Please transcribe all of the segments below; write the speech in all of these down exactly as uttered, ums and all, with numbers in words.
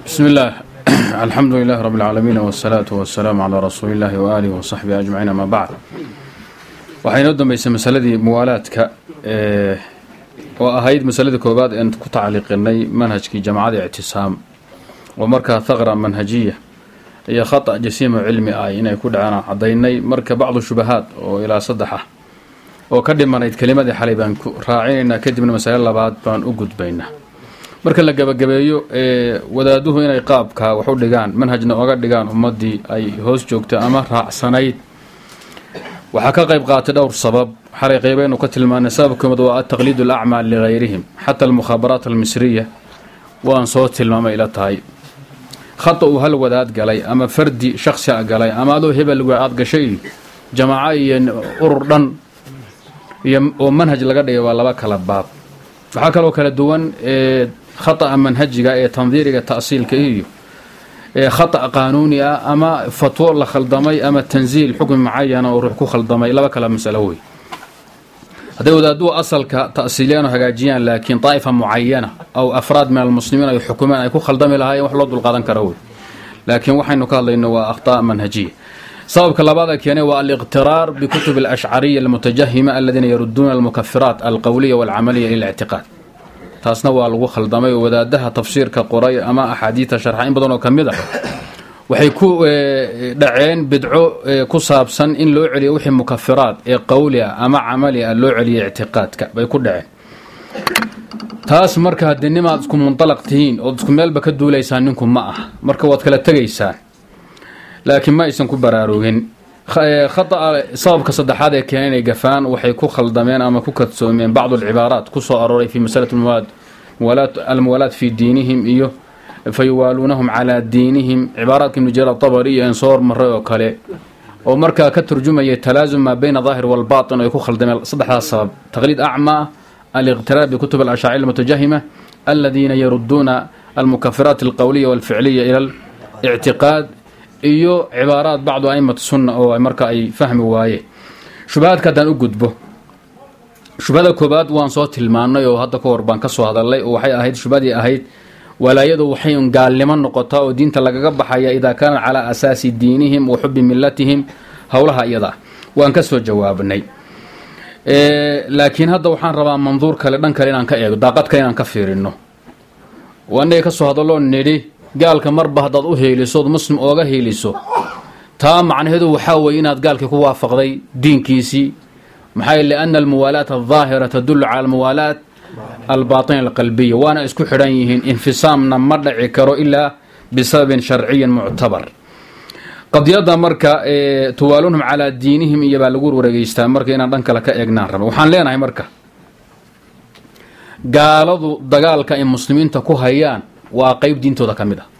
بسم الله الحمد لله رب العالمين والصلاة والسلام على رسول الله وآله وصحبه أجمعين. ما بعد waxaynu dambeysay masaladii muwaalaadka ee oo ahayd masalada koobaad ee ku tacliiqinay manhajkii jamacada ictisaam oo marka thaqra manhajiya iyo khata jasiimo cilmi ah inay ku dhacaan cadaynay marka bacdu shubahaad oo ilaa saddex ah oo ka dhimanayd kalimadii xalay baan ku raacinayna kadibna mas'ala labaad baan u gudbaynaa. marka la gabagabeeyo ee wadaaduhu inay qaabka wax u dhigaan manhajna oga dhigaan ummadii ay hoos joogto ama raacsanayd waxa ka qayb qaatay dhowr sabab xalay qaybaynu ka tilmaanay sababkooda waa taqliid al-a'mal li ghayrihim hatta al-mukhabarat al-misriya waan soo tilmaamay ila tahay khata uu hal wadaad galay ama fardi shakhsi galay ama adoo hebel wadaad gashay jamaaca iyo urur dhan iyo oo manhaj laga dhigay waa laba kala baab. waxa kale oo kala duwan ee khata manhajiga ee tandiiriga taasiilka iyo ee khata qaanuni ama fatwo la khaldamay ama tanziil xukm muayyan oo ruux ku khaldamay laba kala mas'alo way. haday wadaadu asalka taasiiliyaan hagaajiyaan laakiin طائفة muayyana aw afraad min almuslimiin ay xukumaan ay ku khaldami lahaayeen wax loo dul qaadan karo way. laakiin waxaynu ka hadlaynaa waa akhtaa manhajiya. sababka labaad keenay waa al-iqtiraar bi kutub al-ash'ariyya al-mutajahhima alladhina yarudduna al-mukaffirat al-qawliyya wal-'amaliyya ila al-i'tiqad. taasna waa lagu khaldamay wadaadaha tafsiirka qoray ama ahadiita sharxa in badan oo kamid ah waxay ku dhaceen bidco ku saabsan in loo celiyo wixii mukaffiraat ee qawliya ama amaliya loo celiyo i'tiqaadka bay ku dhaceen. taas marka hadinimaad isku muntalaqtiin oo isku meelba ka duulaysan ninku ma ah marka waad kala tagaysaan laakiin ma aysan ku baraarugin khata sababka saddexaad ee keenay gafaan waxay ku khaldameen ama ku kadsoomeen bacd al-ibaaraat ku soo arooray fi masalatu al-muwaad muwalat al-muwalat fi diinihim iyo fayuwalunahum ala diinihim ibaaraat ibn jarir at-tabari iyo soor maray oo kale oo marka ka turjumaya talaazum ma bayna zaahir wal baatin ay ku khaldameen saddexdaas sabab taqlid a'ma al-iqtiraab bi kutub al-ash'ari al-mutajahhima alladhina yarudduna al-mukaffirat al-qawliyya wal-fi'liyya ila al-i'tiqad iyo cibaaraad bacdu aymat sunna oo marka ay fahmi waaye. shubahaadka hadaan u gudbo shubada koobaad waan soo tilmaanay oo hadda ka hor baan ka soo hadalay oo waxay ahayd shubadii ahayd walaayadu waxay un gaalnimo noqotaa oo diinta lagaga baxaya idaa kaana ala asaasi diinihim wa hubbi millatihim hawlaha iyada waan ka soo jawaabnay ee laakiin hadda waxaan rabaa manduur kale dhan kale inaan ka eego daaqad kale inaan ka fiirino waanay ka soo hadaloo nidhi gaalka marba hadaad u heeliso muslim ooga heeliso taa macnaheedu waxa weey inaad gaalka ku waafaqday diinkiisi maxay leeyna al-muwalat adh-dhahira tadullu ala al-muwalat al-batin al-qalbiyya waana isku xiran yihiin infisaamna ma dhici karo illa bisabab sharciyyan mu'tabar. qadiyada marka ee tuwaalunhum ala diinihim iyo baa lagu wareegeystaa marka inaan dhan kale ka eegnaan rabo waxaan leenahay marka gaaladu dagaalka ay muslimiinta ku hayaan waa qayb diintooda kamid ah.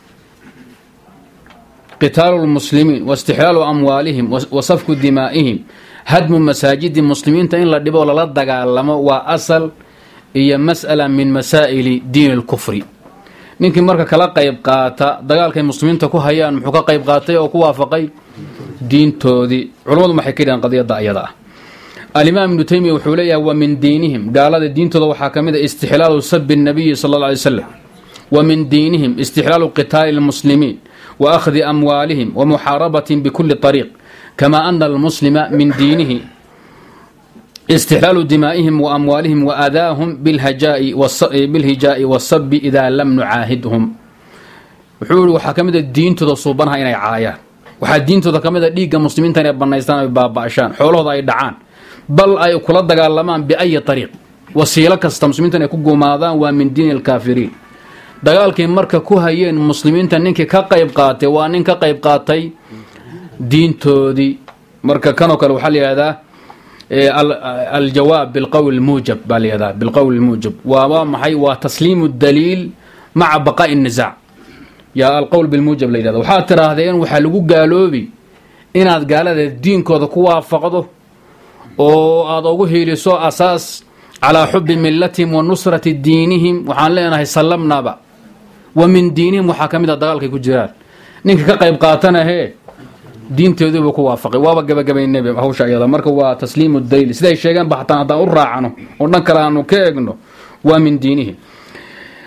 qitaalu al-muslimiin wa istixlaalu amwaalihim wa safku dimaa'ihim hadmu masaajidi muslimiinta in la dhibo la dagaalamo waa asal iyo mas'ala min masaa'ili diin al-kufri. ninkii marka kala qayb qaata dagaalka ay muslimiinta ku hayaan muxuu ka qayb qaatay oo ku waafaqay diintoodii. culimadu maxay ka dhigeen qadiyada ayada ah al-imaam ibn taymiyyah wuxuu leeyahay wa min diinihim gaalada diintooda waxaa kamid ah istixlaalu sabbi an-nabiy sallallahu alayhi wasallam ومن دينهم استحلال قتال المسلمين وأخذ أموالهم ومحاربة بكل طريق كما أن المسلم من دينه استحلال دمائهم وأموالهم وأذاهم بالهجاء بالهجاء والصب إذا لم نعاهدهم. وحول وحكمت الدين تصوبنها إلى عاية وحدين تذكمت ديق المسلمين تاني بنايستان باب عشان حوله ضاي دعان بل أي كل دقال لمان بأي طريق وسيلة كاستمسلمين تاني كوجو ماذا ومن دين الكافرين. dagaalkii marka ku hayeen muslimiinta ninkii ka qayb qaatay waa nin ka qayb qaatay diintoodii marka kanoo kale waxa la yiraahdaa al-jawaab bil qawl al-mujab bal yada bil qawl al-mujab wa maxay wa tasliimu ad-daliil ma'a baqa'i an-nizaa' ya al-qawl bil mujab la yiraahdo waxa tiraahdeen waxa lagu gaaloobi inaad gaalada diinkooda ku waafaqdo oo aad ugu heeliso asaas ala hubbi millatihim wa nusrati diinihim waxaan leenahay sallamnaba ومن دينهم وحكمت دغالكay ku jiraan ninka ka qayb qaatana he diinteedu ku waafaqay waaba gabagabay nabi hawsha ayada marka waa tasliimu dayl siday sheegan baxtaan hadaan u raacano oo dhan kale aanu ka eegno waa min diinihim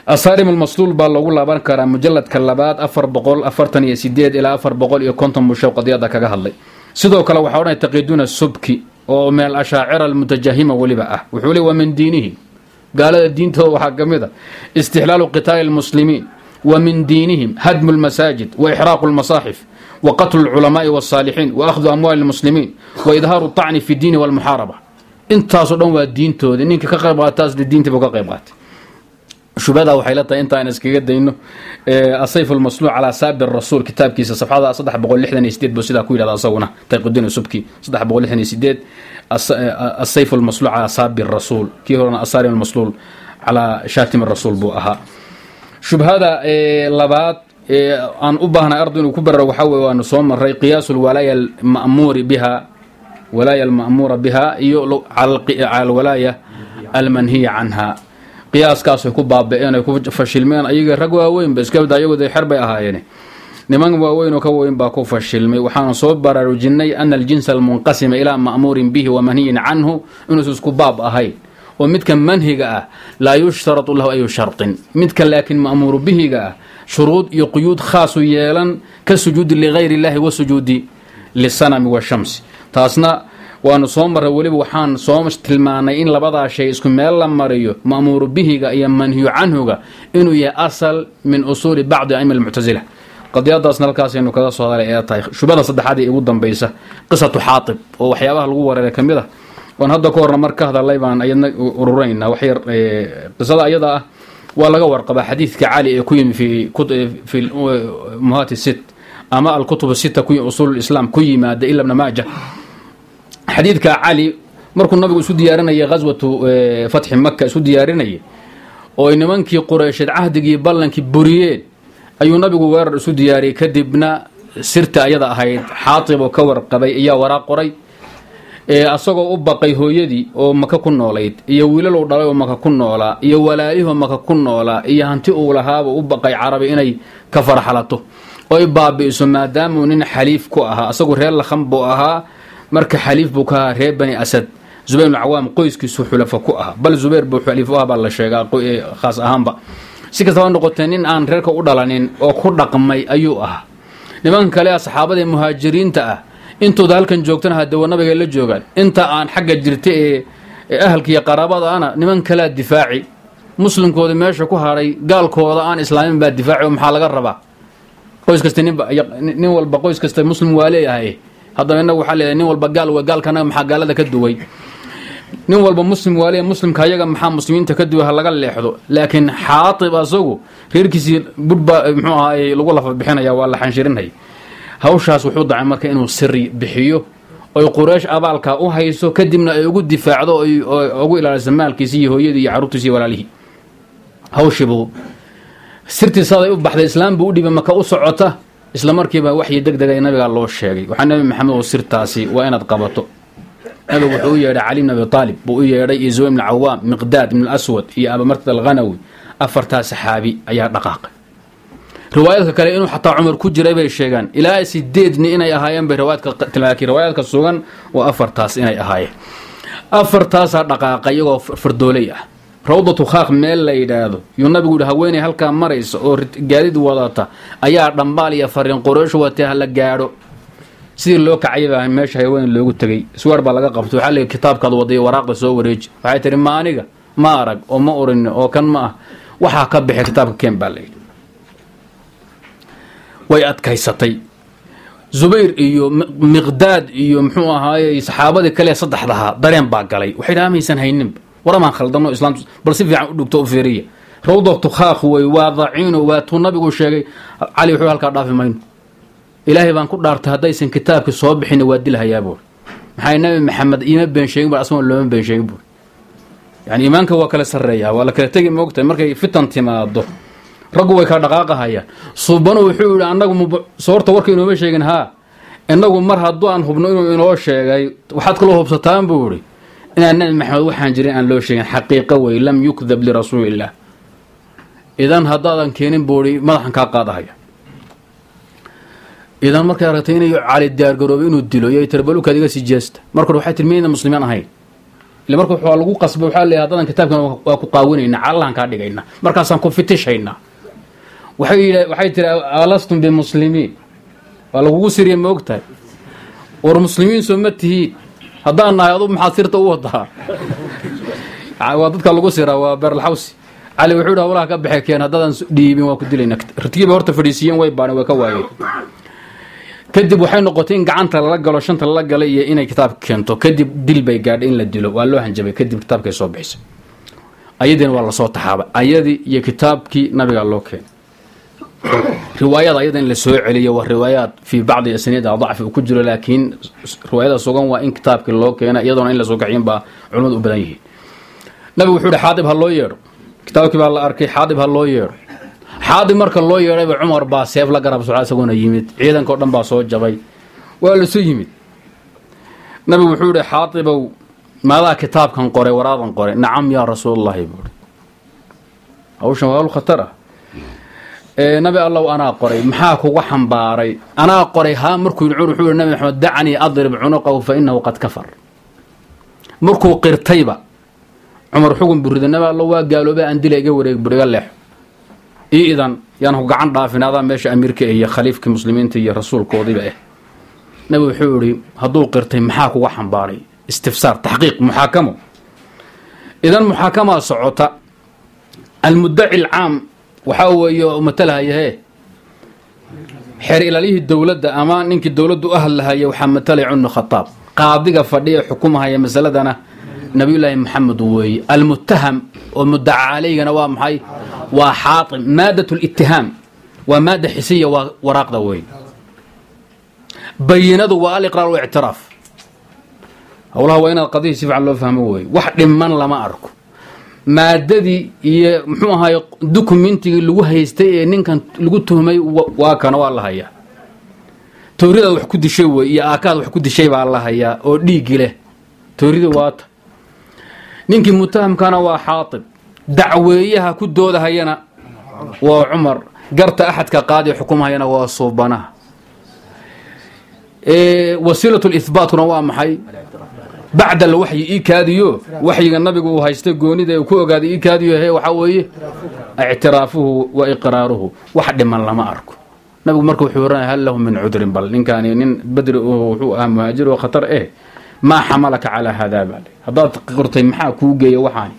الصارم المسلول بالله لابان كرا مجلد كلابات أفر بقول أفرتن يسيديد إلى أفر بقول يكونتم مشوق قضية كجه الله سيدو كلا وحورنا يتقيدون السبكي ومن الأشاعرة المتجهمة ولباء وحولي ومن دينه قال الدين تو حقمده استحلال قتال المسلمين ومن دينهم هدم المساجد وإحراق المصاحف وقتل العلماء والصالحين وأخذ أموال المسلمين وإظهار الطعن في الدين والمحاربة انت صدون والدين تو إنك كقربات تاز للدين تبقى قربات شو بدأ وحيلته انت انس كجد انه الصيف المصلوع على ساب الرسول كتاب كيس صفحه صدح بقول لحدن يسديد بسدا كويل هذا صونا تقدين سبكي صدح بقول لحدن يسديد الصيف المصلوع على ساب الرسول كي هو الصارم المصلول على شاتم الرسول بو اها شو هذا لبات ان ابهنا ارض كبر وحوي وان صوم الري قياس الولايه المأمور بها ولايه المأمور بها على الولايه المنهي عنها قياس كاسو ku baabeen ay ku fashilmeen ayaga rag waaweyn bas ka badayo wada xirb ay ahaayeen niman waaweyn oo ka weyn baa ku fashilmay waxaan soo baraarujinay an al-jins al-munqasim ila ma'murin bihi wa manhiyin anhu inuu isku baab ahay oo midka manhiga ah la yushtaratu lahu ayu shartin midka laakin ma'mur bihi ga shuruud iyo quyud khaas u yeelan ka sujuud li ghayri illahi wa sujudi lis-sanami wa shams taasna waanu soo maray waliba waxaan soo tilmaanay in labada shay isku meel la mariyo ma'mur bihiga iyo manhiyu anhuga inuu yahay asal min usul ba'd aym al-mu'tazila qadiyadaasna halkaas inuu kaga soo hadalay ay tahay shubada saddexaad ee ugu dambaysa qisatu Haatib oo waxyaabaha lagu wareeray kamid ah waan hadda ka horna marka hadalay baan ayadna ururayna wax yar qisada ayada ah waa laga warqaba xadiidka Ali ee ku yimi fi fi muhat sit ama al-kutub sita ku usul al-islam ku yimaada illa ibn Majah حديث علي مركو النبي سو ديارنيه غزوه فتح مكه سو ديارنيه oo nimankii Quraysh ahdigii ballankii buriyeen ayuu nabigu weerar isu diyaariyay kadibna sirta ayada ahayd Haatib oo ka warqabay iyo waraaq qoray ee asagoo u baqay hooyadii oo Maka ku noolayd iyo wiilal uu dhalay oo Maka ku noolaa iyo walaalihi Maka ku noolaa iyo hanti uu lahaaba u baqay Carabi inay ka farxalato oo baabiiso maadaama nin xaliif ku ahaa asagoo reer la khambo ahaa marka xaliif buu ka reer bani asad Zubayr al-Awwam qoyskiisu xulafa ku ah bal Zubayr buu xaliif ah bal la sheegaa khaas ahaanba si kastaba noqotay nin aan reerka u dhalanin oo ku dhaqmay ayuu ah niman kale asxaabada muhaajiriinta ah intooda halkan joogtana hadda nabiga la joogan inta aan xagga jirta ee ahalkiya qaraabada ana niman kala difaaci muslimkooda meesha ku haray gaalkooda aan islaamin baa difaaci maxaa laga rabaa qoys kasta nin walba qoys kasta muslim waa leeyahay haddana inagu waxa leeyahay nin walba gaal waa gaalkana maxaa gaalada ka duway nin walba muslim waaliye muslimka ayaga maxaa muslimiinta ka duway laga leexdo laakiin Haatib asagu reerkiisi budba muxuu ahaay lagu lafa bixinaya waa la xanshirinay hawshaas wuxuu dhacay marka inuu sirri bixiyo oo Quraysh abaalka u hayso kadibna ay ugu difaacdo oo ugu ilaaliso maalkiisa iyo hooyadii iyo carruurtiisa walaalihi hawshibu sirtiisa ay u baxday islaam buu u dhibay Maka u socota isla markiiba waxyi degdeg ay nabiga loo sheegay waxa nabi maxamed oo sirtaasi waa inaad qabato nabigu wuxuu yeeray Ali ibn Abi Talib buu yeeray Zubayr ibn al-Awwam Miqdad ibn al-Aswad iyo Abu Martad al-Ghanawi afarta saxaabi ayaa dhaqaaqay riwaayadka kale inuu xataa Umar ku jiray bay sheegan ilaa sideedni inay ahaayeen bay riwaayadka tilmaaki riwaayadka sugan oo afartaas inay ahaayeen afartaas dhaqaaqay iyagoo fardoolay ah rawdatu khaaq meel la yiraahdo iyo nabigu haweenay halka marayso oo gaadid wadata ayaa dhambaal iyo fariin Quraysh watay la gaaro sidii loo kacayay meesha haween loogu tagay suwar baa laga qabto waxa la kitaabka waday waraaqda soo wareej waxay tiri ma aniga ma arag oo ma orin oo kan ma waxa ka bixi kitaabka keen baa leeyahay way adkaysatay Zubayr iyo Miqdad iyo muxuu ahaayay saxaabada kale saddexdaha dareen baa galay waxay raamaysan haynin ورمان خلدنا إسلام بس في عن دكتور فيرية روضة خاخ وواضعين واتو نبي وشيء علي وحول هالكرافي ماين إلهي بان كل دارت هدايسن كتاب كصواب حين يودي لها يا بور حي النبي محمد إيمان بين شيء بأسماء الله بين شيء بور يعني إيمانك وكلا سرية ولا كلا تجي موقت مركي فتن تما الضو رجوا يكاد دقاقة هيا صوبنا وحول أنكم صورة ورك إنه مش يجن ها إنكم مرة الضوء أنهم بنقول إنه شيء وحد كله بسطان بوري إن النبي محمد وحنا جرين أن لو شيء حقيقة ولم يكذب لرسول الله إذن هذا كينين بوري ما راح نكاقاض هيا إذن مركا رتين على الدار قروبين ودلو يتربلو كذا سجست مركا روحات المين المسلمين هاي marka waxa lagu qasbay waxa leeyahay hadan kitaabkan waa ku qaawinayna Allahan ka dhigayna markaasaan ku fitishayna waxay waxay tiri alastum bi muslimiin wala ugu siriyay ma ogtahay war muslimiin soomatihi hadaan nahay adu maxaa sirta u wadaa waa dadka lagu siraa waa Beer Hawsi Ali wuxuu dhahay walaha ka baxay keen hadaan dhiibin waa ku dilayna ratiiba horta fadhiisiyeen way baan way ka waayeen kadib waxay noqotay in gacanta la galo shanta la galay iyo inay kitaab keento kadib dil bay gaadhay in la dilo waa loo hanjabay kadib kitaabkay soo bixisay ayadina waa la soo taxaabay ayadii iyo kitaabkii nabiga loo keenay riwaayada ayada in la soo celiyo waa riwaayaad fi bacdi asaniida dhacfi ku jiro laakiin riwaayada sugan waa in kitaabkii loo keenay iyadoo in la soo gaciin ba culimadu u badan yihiin nabigu wuxuu dhahay xaadib ha loo yeero kitaabkii baa la arkay xaadib ha loo yeero xaadib marka loo yeeray Umar baa seef la garab socda isagoo yimid ciidanka oo dhan baa soo jabay waa la soo yimid nabigu wuxuu dhahay xaadibow maada kitaabkan qoray waraadan qoray nacam ya rasuulullaahi buuri awshan waa khatar ee nabi allah ana qoray maxaa kugu xambaaray ana qoray ha markuu cumar wuxuu nabi maxamed dacani adrib unuqahu fa innahu qad kafar markuu qirtayba Umar xugun burida nabi allah waa gaaloobay aan dilay iga wareeg buriga leex iidan yaan ku gacan dhaafinaada meesha amiirka iyo khaliifka muslimiinta iyo rasuulkoodiba ah nabi wuxuu yiri haduu qirtay maxaa kugu xambaaray istifsaar tahqiiq muhaakamo idan muhaakama socota المدعي العام وحاوي مثلها يهي حير إلى ليه الدولة أما نينك الدولة أهلها يوحمد عن خطاب قاضي فدية حكومها يا مسألة أنا نبي الله محمد وي المتهم والمدعى عليه نوام حي وحاطم مادة الاتهام ومادة حسية وراق دوي بينه والإقرار واعتراف والله وين القضية سيف عن الله فهموه واحد من لما أركو maadadii iyo muxuu ahaay documentigii lagu haystay ee ninkan lagu tuhmay waa kana waa la hayaa toorida wax ku dishay way iyo aakaad wax ku dishay baa la hayaa oo dhiig leh toorida waata ninkii mutahamkana waa xaatib dacweeyaha ku doodahayana waa Umar garta ahadka qaadi xukumayana waa suubanaha ee wasiilatu ithbaatuna waa maxay بعد الوحي إيكاديو وحي النبي وهايسته غوني ده كو اوغادي إيكاديو هي waxa weeye اعترافه واقراره واحد من لما اركو نبي markuu wuxuu raay hal lahu min udrin bal ninkan nin badri wuxuu ah muhaajir oo khatar eh ma xamalaka ala hada bal hadaad qirtay maxaa ku geeyo waxaan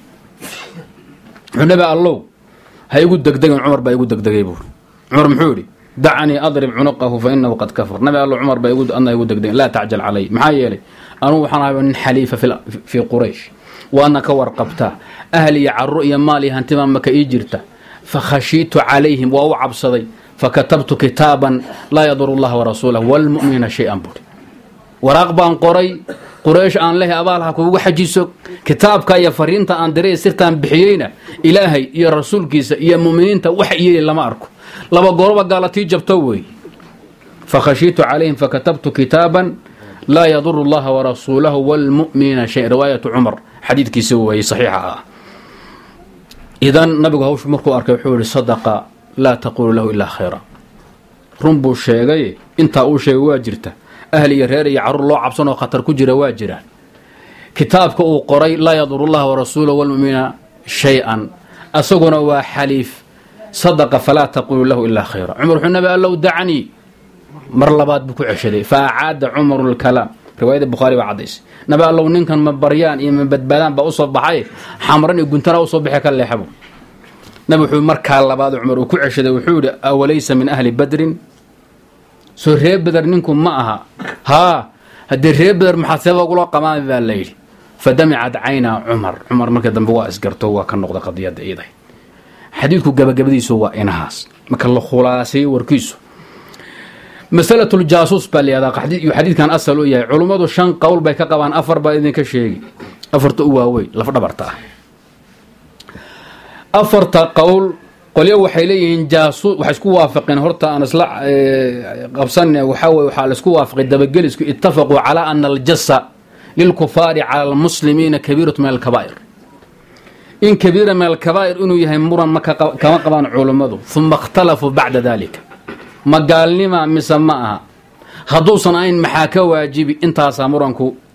nabi allah hay ugu degdegan Umar baa ugu degdegay buu Umar muxuu yiri dacani adrib unuqahu fa innahu qad kafar nabi allah Umar baa ugu anna ugu degdegay la ta'jal alay maxaa yeelay أنا وحنا من حليفة في في قريش وأنا كور قبته أهلي عالرؤية مالي هنتمام مك إجرته فخشيت عليهم وأوعب صدي فكتبت كتابا لا يضر الله ورسوله والمؤمن شيئا بوري ورغبا قري قريش أن له أبالها كوجو حجيسك كتاب كايا فرينتا أن دري سرتان بحيينا إلهي يا رسول كيس يا مؤمنين وحيي لما أركو لما قربا قالت جبتوي فخشيت عليهم فكتبت كتابا لا يضر الله ورسوله والمؤمن شيء رواية عمر حديث كيسوي صحيحة إذن نبي هوش مركو أركب حول صدقة لا تقول له إلا خيرا رنبو الشيء انت أو شيء واجرته أهلي يريري يعر الله عبصنا وخطر كجر واجرا كتابك أو قري لا يضر الله ورسوله والمؤمن شيئا أسقنا وحليف صدقة فلا تقول له إلا خيرا عمر النبي قال له دعني مر لباد بكو عشدي فعاد عمر الكلام روايه البخاري وعديس نبا الله نينكن مبريان iyo badbaadaan ba u soo baxay xamran iyo guntara u soo bixay ka leexabo nabi wuxuu marka labaad Umar ku ceshaday wuxuu yiri awalaysa min ahli badr soo reeb badr ninku ma aha ha hadii reeb badr maxasaba ugu qamaan baa leeyay fadamicad ayna Umar Umar marka dambe waa isgarto waa ka noqday qadiyada iiday xadiidku gabagabadiisu waa inahaas marka la khulaasay warkiisu مسألة الجاسوس بالي هذا حديث كان أسأله إياه علماء شن قول بيك قبان أفر بإذن كشيء أفرت أواوي لفرد برتاه أفرت قول قل يو حيلين جاسوس وحسكوا وافقين هرتا أنا سلع قبصني وحاول وحال سكوا وافق الدبجلس اتفقوا على أن الجسة للكفار على المسلمين كبيرة من الكبائر إن كبيرة من الكبائر إنه يهمرا كما قبان علماء ثم اختلفوا بعد ذلك ما قال لما مسماها خدوصا أين محاكا واجبي انتهى سامرانكو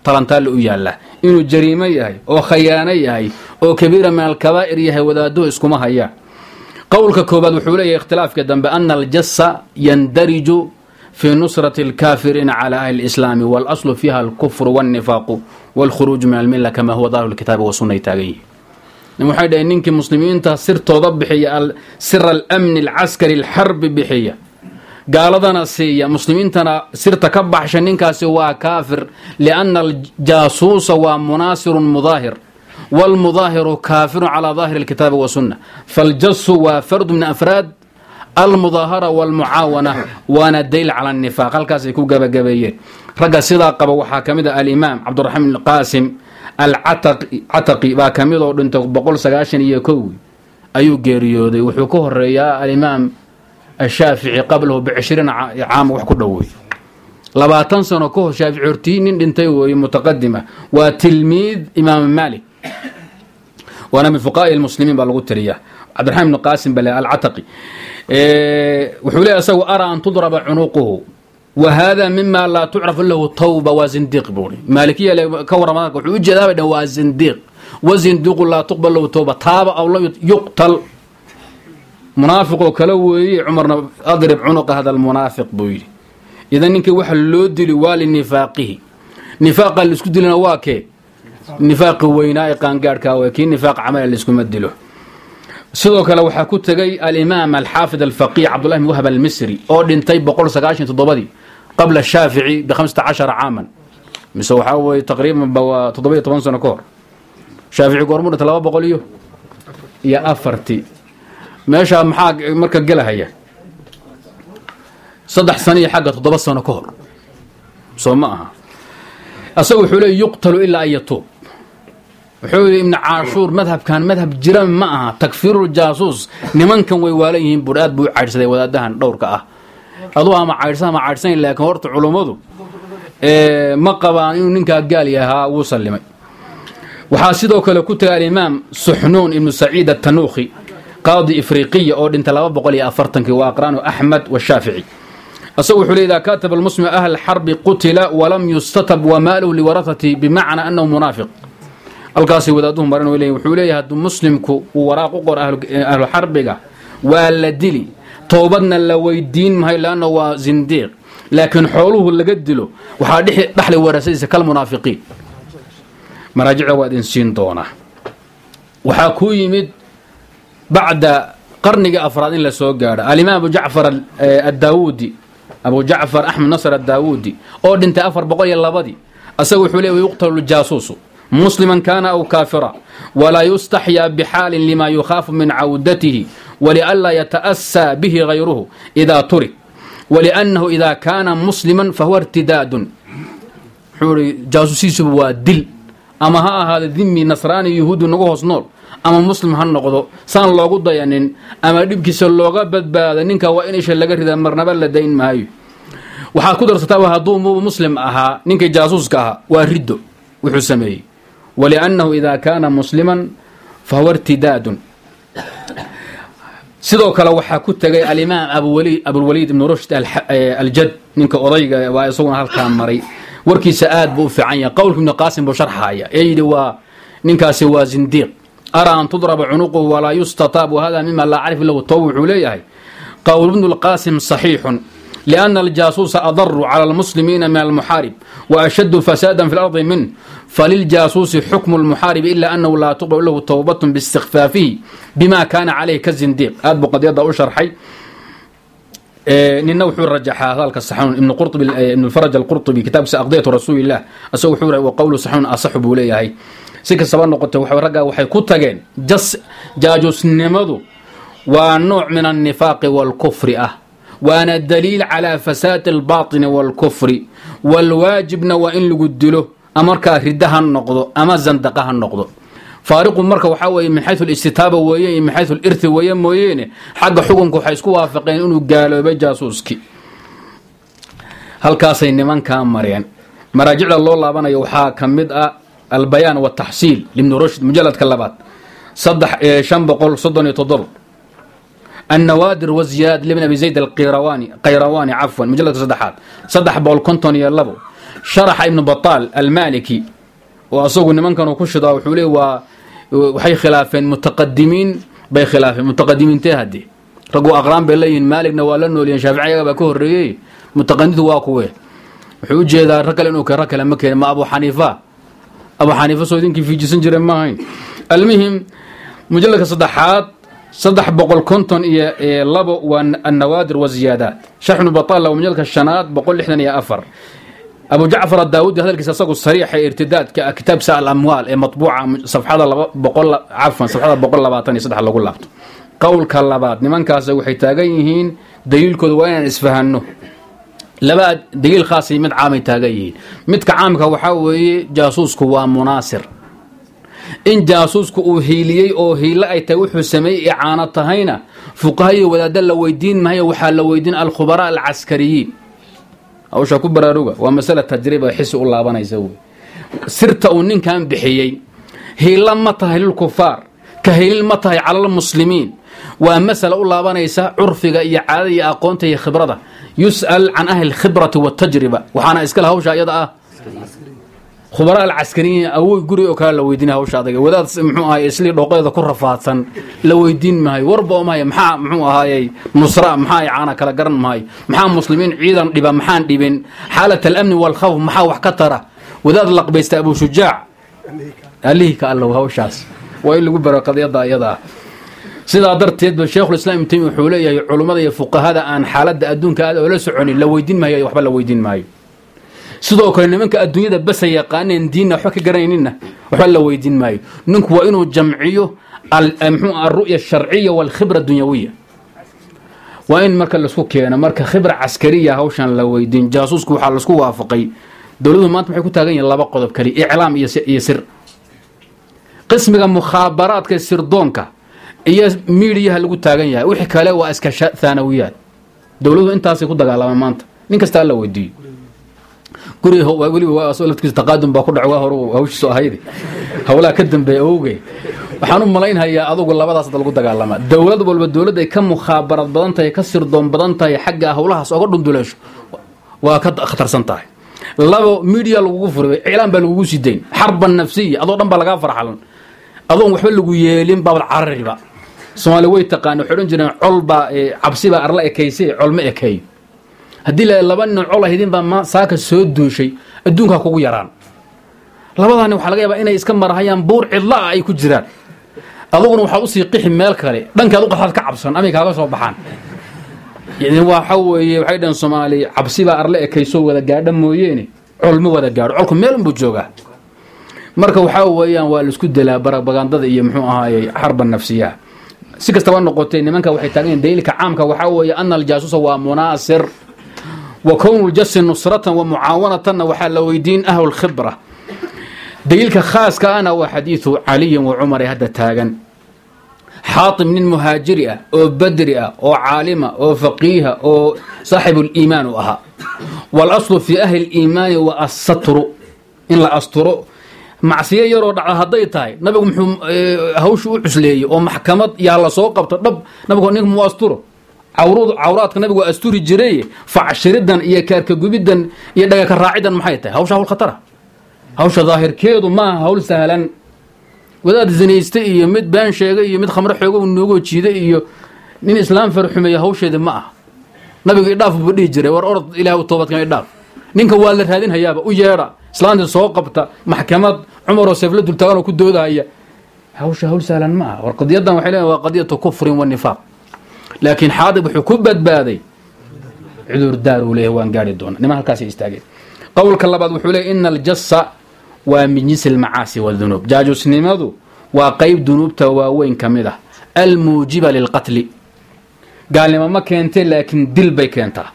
talantaal u yaala inuu jariimo yahay oo khayaano yahay oo kabiira min alkabaa'ir yahay wadaado iskuma hayaan qowlka koobaad wuxuu leeyahay ikhtilaafka dambe ana aljassa yandariju fi nusrati alkaafiriina cala ahli alislaami waalaslu fiiha alkufru walnifaaqu walkhuruuju min almilla kama huwa daahiru lkitaabi wasunna ay taagan yihiin waxay dhahay ninkii muslimiinta sirtooda bixiya sira alamni alcaskari alxarbi bixiya gaaladana siiya muslimiintana sirta ka baxsha ninkaasi waa kaafir lianna aljaasuusa waa munaasirun mudaahir والمظاهر كافر على ظاهر الكتاب والسنة فالجس وفرد من أفراد المظاهرة والمعاونة وانا الدليل على النفاق الكاس يكون قبا قباية رقا صدا قبا وحاكمة الإمام عبد الرحمن القاسم العتقي عتقي باكميدو دنت بقول سغاشن يكوي أيو جيريودي وحكوه الرياء الإمام الشافعي قبله بعشرين عام وحكو دوي لباتن سنة كوه شافعي ارتين دنتي متقدمة وتلميذ إمام مالك وانا من فقهاء المسلمين بالغوت رياه عبد الرحمن بن قاسم بلا العتقي إيه وحولي اسو ارى ان تضرب عنقه وهذا مما لا تعرف له توبه وزنديق بوري مالكيه كور ما وجدا وزنديق وزنديق لا تقبل له توبه تاب او لا يقتل منافق كلوي عمرنا اضرب عنق هذا المنافق بوي اذا انك وحل لو دلي والي نفاقه نفاق اللي اسكو دلنا واكي نفاق ويناء قانقاركا وكين نفاق عمل اللي اسكو مدلو sidoo kale waxa ku tagay al-imam al-hafid al-faqih Abdullah ibn Wahab al-Misri oo dhintay boqol sagaashan iyo toddoba qabla Shafi'i bi khamsata ashara aaman mise waxa way taqriiban toddoba iyo toban sano ka hor Shafi'i goormuna laba boqol iyo iyo afartii meesha maxaa marka galahaya saddex sano iyo xagga toddoba sano ka hor soo ma aha asagu wuxuu leeyahay yuqtalu illa ayatu وحول ابن عاشور مذهب كان مذهب جرم معها تكفير الجاسوس نمن كان ويواليهم براد بو عيرسدي ودادهان دورka ah aduha ma cayrsan ma cayrsan laakiin horta culimadu ee ma qabaan inuu ninka gaal yahay uu salimay waxa sidoo kale ku tagay imaam Suhnun ibn Sa'id at-Tanuukhi qaadi Afriqiya oo dhinta laba boqol iyo afartan waa aqraan Ahmad wa Shafi'i asagu wuxuu leeyahay katab al-muslim ahl al-harb qutila wa lam yustatab wa malu li warathati bima'na annahu munafiq alkaasi wadaaduu maran oo leeyahay wuxuu leeyahay hadu muslimku uu waraaq u qor ahlu harbiga waa la dili toobadna la weydiin mahay laana waa zindiq laakiin xooluhu laga dilo waxa dhaxli warasaysa kal munaafiqiin maraajica waa idin siin doona waxa ku yimid bacda qarniga afraad in la soo gaaro al-imam Abu Ja'far ad-Daawudi Abu Ja'far Ahmad Nasr ad-Daawudi oo dhintay afar boqol iyo laba asagu wuxuu leeyahay yuqtalu jaasuusu مسلما كان أو كافرا ولا يستحيا بحال لما يخاف من عودته ولئلا يتأسى به غيره إذا ترك ولأنه إذا كان مسلما فهو ارتداد حوري جاسوسي سبوا دل أما ها هذا ذمي نصراني يهود نقوه صنور أما مسلم هنقضو سان لوغو ضيانين أما دبكي سلوغا بدبادا ننكا وإنيش اللقر إذا مرنبا لدين مايو وحا كدر ستاوها دومو مسلم أها ننكا جاسوس كاها واردو وحسمي ولأنه إذا كان مسلما فهو ارتداد sidoo kale waxa ku tagay al-imam Abu Walid Abu Walid ibn Rushd al-Jadd ninka odayga waa isaguna halka maray warkiisa aad buu fiican yahay qowlka ibn Qasim buu sharxaya eeydi waa ninkaasi waa zindiq ara an tudrab unuqu wa la yustatab hada mimma la arif lahu tawwu leeyahay qowl ibn al-Qasim sahih لأن الجاسوس أضر على المسلمين من المحارب وأشد فسادا في الأرض منه فللجاسوس حكم المحارب إلا أنه لا تقبل له توبة باستخفافه بما كان عليه كالزنديق هذا بقد يضع شرحي إيه ننوح الرجح ذلك الصحون ابن قرطبي ابن الفرج القرطبي كتاب سأقضية رسول الله أسوي حوره وقول صحون أصحب وليه هي سك السبان نقطة وحرقة وحي كتجين جس جاجوس نمضو ونوع من النفاق والكفر أه وانا الدليل على فساد الباطن والكفر والواجب وان لقدله امرك ردها النقض اما زندقها النقض فارق مركه waxa weeye min haythu al-istitaaba weeye min haythu al-irth weeye mooyeen xagga xukunku waxay isku waafaqeen inuu gaaloobay jaasuuski halkaasay nimanka mareen maraajicda loo laabanayo waxa kamid ah al-bayan wa tahsil ibn rushd mujalladka labaad saddex shan boqol soddon iyo toddoba النوادر وزياد لابن أبي زيد القيرواني قيرواني عفوا مجلد صدحات صدح بول كنتون يلبو شرح ابن بطال المالكي وأصوغ نمان كانوا كشدا وحوليه وحي خلافين متقدمين بي خلافين متقدمين تهدي رقوا أقران بلين مالك نوالن ولين شافعي بكوه الرئي متقدمين واقوه وحوجه إذا ركل إنه كركل مكة ما أبو حنيفة أبو حنيفة سويدين كيف يجي سنجر معين. المهم مجلد صدحات صدح بقول كنتن إيه لبو والنوادر والزيادات شرح ابن بطال لو مجلد الشنات بقول إحنا يا أفر أبو جعفر الداودي هذا القصص الصريح ارتداد ككتاب سائل الأموال مطبوعة صفحة بقول عفوا صفحة بقول لبعتني صدح الله قول لبعت قول كلابات نمان كاسو حيتاجيهين دليل كدوين اسفهانه لبا دليل خاص مد عامي تاجيهين مد كعامك وحاوي جاسوسك ومناصر إن جاسوسك أو هيليي أو هيلا أي توحو سمي إعانتهينا فقهاء ولا دل ويدين ما هي وحال ويدين الخبراء العسكريين أو شاكو براروغا ومسألة تجربة يحس الله بنا يسوي سرت أونين كان بحيي هيلا متى للكفار كهيل متى على المسلمين ومسألة الله بنا يسا عرفك يا عادي يا أقونته يا خبرته يسأل عن أهل الخبرة والتجربة وحنا إسكالها وشا يضع خبراء العسكريين أو يقولوا وكان لو يدينها وش هذا وذا سمحوها يسلي رقية كل رفاتا لو يدين ماي وربوا ماي محا محوها هاي نصرة محا عانا كلا قرن ماي محا مسلمين عيدا دبا محا دبن حالة الأمن والخوف محا وحكترة وذا اللق بيست أبو شجاع عليه قال له هو شاس وإلا قبر قضية ضا يضع سيدا درت يد الشيخ الإسلام تيمي حوليه علماء يفق هذا عن حالات أدون كهذا ولا سعني لو يدين ماي وحبا لو يدين ماي sidoo kale nimanka adduunyada bas ay yaqaaneen diinna wax ka garanayna waxa la weydiin maayo ninku waa inuu jamciyo al-amhu ar-ru'ya ash-shar'iyya wal khibra ad-dunyawiyya waa in marka la isku keeno marka khibra askariya hawshan la weydiin jaasusku waxa la isku waafaqay dawladdu maanta waxay ku taagan yihiin laba qodob kali i'laam iyo sir qismiga mukhaabaraadka sirdoonka iyo meediyaha lagu taagan yahay wixii kale waa iska thanawiyaad dawladdu intaas ay ku dagaalamay maanta nin kasta la weydiiyo guri هو wali waa soo ladkiis taqaadum baa ku dhacay hore hawshiisu ahaydi hawla ka dambeeyay awge waxaan u malaynayaa adigu labadaas dal ugu dagaalama dawlad walba dawlad ay ka mukhabarad badan tahay ka sirdoon badan tahay xagga hawlahaas uga dhunduleesho waa ka khatarsan tahay labo media lagu furay iclaan baa lagu sideyn harban nafsiya adoo dhan baa laga farxalan adoo waxba lagu yeelin baa carriba Soomaali way taqaan xidhan jireen colba cabsiba arla ekeysay colma ekay haddii la laba nin col ahidin baa ma saaka soo duushay adduunka kugu yaraan labadani waxa laga yaabaa inay iska marahayaan buur cidla ay ku jiraan aduguna waxa u sii qixi meel kale dhanka adu qaxad ka cabsan ama kaaga soo baxaan yani waxa weeye waxay dhan Soomaali cabsiba arla ekayso wada gaadha mooyeene colmo wada gaadho colku meel unbu jooga marka waxa weeyaan waa la isku dilaa barabagandada iyo muxuu ahaayay harban nafsiya si kastaba noqotay nimanka waxay taagan deelka caamka waxa weeye an al-jaasusa waa munaasir وكون الجس نصرة ومعاونة وحال ويدين أهل الخبرة دليلك خاص كان وحديث علي وعمر هذا تاغن حاطم من المهاجرة أو بدرئة أو عالمة أو فقيهة أو صاحب الإيمان وأها والأصل في أهل الإيمان والسطر إن لا أسطر معصية يرود على هديتاي نبي هوشو عسلي ومحكمة يا الله سوق نب نبي نيك مو أسطره عورود عوراتك نبي أستوري جري فعشردن إيا كارك جبدن إيا دقيق الراعدا محيطة هوش هول خطرة هوش ظاهر كيدو ما هول سهلا وذات زنيستي إيا مد بان شيء إيا مد خمر حقوق النوغو تشيدا إيا نين إسلام فرحمي هوش يد معه نبي إضاف بدي جري والأرض إله وطوبات كان إضاف نينك والد هذين هيابا ويجيرا إسلام سوقبتا محكمة عمر وسيفلد التغانو كدو ذا إيا هوش هول سهلا معه والقضية دا وحيلا وقضية كفر والنفاق لكن حاضب حكوبة بادي عذر دار وليه وان قاعد دون نما هالكاسي يستاجي قول كلا بعض وحوله إن الجص ومن جنس المعاصي والذنوب جاجو سنمادو وقيب ذنوب تواوين كاملة الموجبة للقتل قال لما ما كانت لكن دل بي كانتا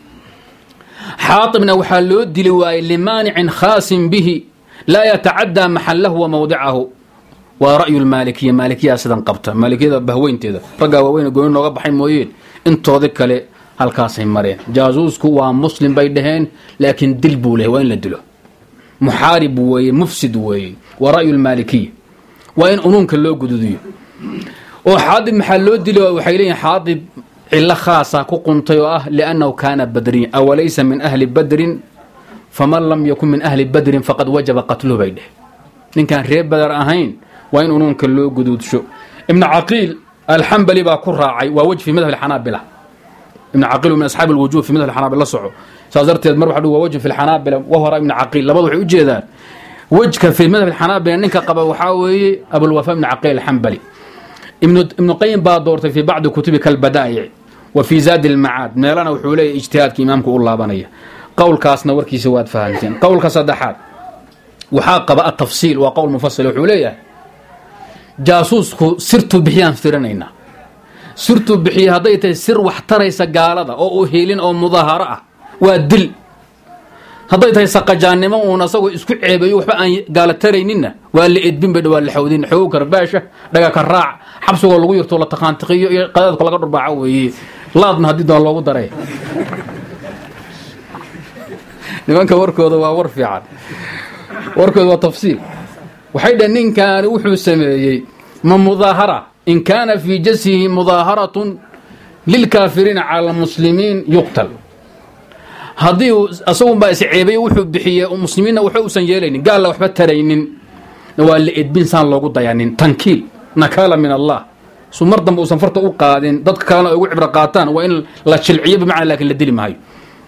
حاطبنا وحلو دلواي لمانع خاص به لا يتعدى محله وموضعه ورأي المالكية مالكية أسدان قبطة مالكية بهوين تيدا رقا وين يقولون نوغا بحين مويين انتو ذكا لي هالكاسين مرين جازوزكو ومسلم بيدهين لكن دلبو له وين لدلو محارب وين مفسد وين ورأي المالكية وين أنون كاللو قدوديو وحاضب محلو دلو وحيلين حاضب إلا خاصة كقنطيوه لأنه كان بدرين أو ليس من أهل بدر faman lam yakun min ahli badrin faqad wajaba qatluhu bay dheh ninkaan reer badar ahayn waa in unuunka loo guduudsho ibn caqiil alxambali baa ku raacay waa waj fi madhab alxanaabila ibn caqiil min asxaab alwujuh fi madhab alxanaabila soco saas darteed mar waxa waa waj fi alxanaabila wa hora ibn caqiil labadu waxay u jeedaan wajka fi madhab alxanaabila ninka qaba waxaa weeye abulwafa ibn caqiil alxambali ibn ibn qayyim baa doortay fi bacdi kutubi kalbadaa'ic wa fi zaad almacaad meelana wuxuu leeyahay ijtihaadka imaamku u laabanaya qowlkaasna warkiisa waad fahanteen qowlka saddexaad waxaa qaba atafsiil waa qowl mufasil wuxuu leeyahay jaasuusku sirtu bixiyaan firinayna sirtu bixiya hadday tahay sir wax taraysa gaalada oo u helin oo mudaaharo ah waa dil hadday tahay saqajaannimo uun asagoo isku ceebayo waxba aan gaala tarayninna waa la edbin bay dhawaa la xawdin xoog karbaasha dhaga ka raac xabsigoo lagu yirto la taqaantiqiyo iyo qadaadka laga dhurbaaco weeye laadna haddii doon loogu daray nimanka warkooda waa war fiican warkooda waa tafsiil waxay dhahen ninkaani wuxuu sameeyey ma mudaahara in kaana fii jasihi mudaaharatun lilkaafiriina cala almuslimiin yuqtal haddii asagunbaa is ceebay wuxuu bixiyey muslimiinna waxa uusan yeelaynin gaalla waxba taraynin waa la edbin saan loogu dayanin tankiil nakaala min allah su mar dambe uusan farta u qaadin dadka kalena ay ugu cibro qaataan waa in la jilciyo bimacna laakiin la dili maayo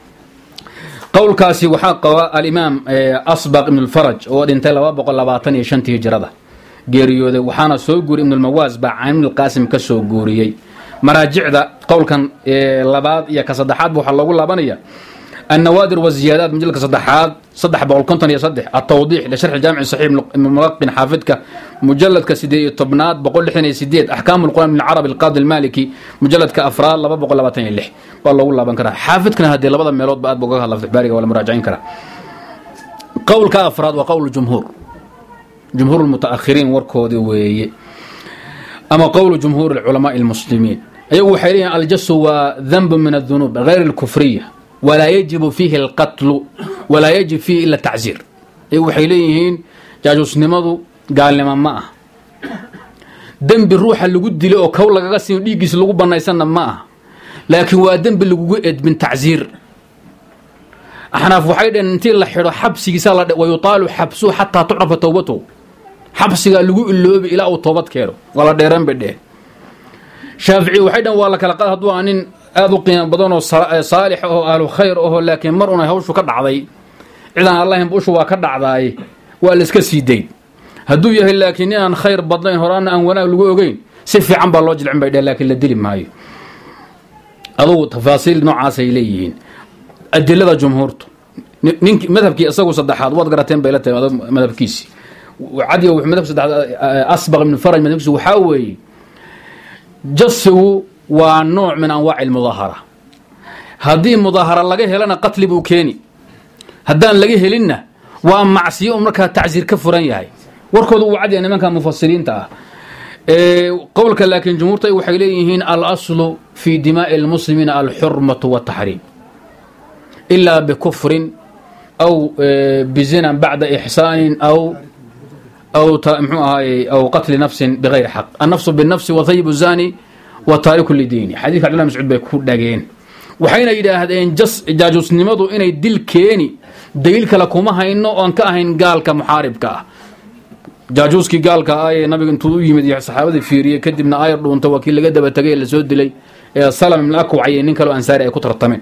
qowlkaasi waxaa qaba alimaam asbaq ibn alfaraj oo dhintay laba boqol labaatan iyo shantii hijrada geeriyooday waxaana soo guuriyay ibn almawaas baa caamil alqaasim ka soo guuriyey maraajicda qowlkan labaad iyo ka saddexaad waxaa loogu laabanaya النوادر والزيادات مجلد صدحات صدح بقول كنتن يا صدح التوضيح لشرح الجامع الصحيح الملقن حافظك مجلد كسيدي طبنات بقول لحنا سيديت احكام القرآن من العربي القاضي المالكي مجلد كافراد لبا بقول لباتن لح والله والله بنكره حافظكنا هذه لبدا ميلود بعد بقولها الله في بارك ولا مراجعين كره قول كافراد وقول الجمهور جمهور المتاخرين وركودي وي اما قول جمهور العلماء المسلمين ايوه حاليا الجس وذنب من الذنوب غير الكفريه ولا يجب فيه القتل ولا يجب فيه إلا التعزير أي وحيليهين جاجوس نمضوا قال لما ما دنب الروح اللي قد له كولا قاسي وديقس اللي قبنا يسنى ما لكن هو دنب اللي قد من تعزير احنا في وحيدا انتي الله حيرو حبسي قسالة ويطال حبسه حتى تعرف توبته حبسي اللي قد له إلى أو توبت كيرو ولا ديران بده شافعي وحيدا والله كالقاد هدوانين aad u qiimo badan oo saalix oo ahlu khayr oo laakiin mar una hawshu ka dhacday ciidan allah in bushu waa ka dhacday waa la iska siiday haduu yahay laakiin aan khayr badnayn horaan aan wanaag lagu ogeyn si fiican baa loo jilcin bay laakiin la dili maayo adoo tafaasiil noocaas ay leeyihiin adilada jumhuurtu ninki madhabkii asagu saddexaad wad garateen bay la tahay madhabkiisi wacadi oo madhab saddexaad asbaq min faraj madhabkiisi waxa weeye jasu waa nooc min anwaac almudaahara haddii mudaahara laga helana qatli buu keeni haddaan laga helinna waa macsiyo u markaa tacsiir ka furan yahay warkooda uu cadiya nimanka mufasiriinta ah qowlka laakiin jumhuurta waxay leeyihiin alaslu fi dimaa'i almuslimiina alxurmatu wataxriim ilaa bikufrin aw bizinan bacda ixsaanin aw aw mxuu ahaay aw qatli nafsin bigayri xaq annafsu binnafsi wathayibu zani وتارك لديني حديث عبد الله مسعود bay ku dhageen waxayna yiraahdeen jas jaajusnimadu inay dil keeni daliil kala kuma hayno oo aan ka ahayn gaalka muxaaribka ah jaajuski gaalka ay nabiga intuu yimid iyo saxaabada fiiriyay kadibna ay dhuunta wakiil laga daba tagay la soo dilay ee salam ibn akway nin kale ansaari ay ku tartameen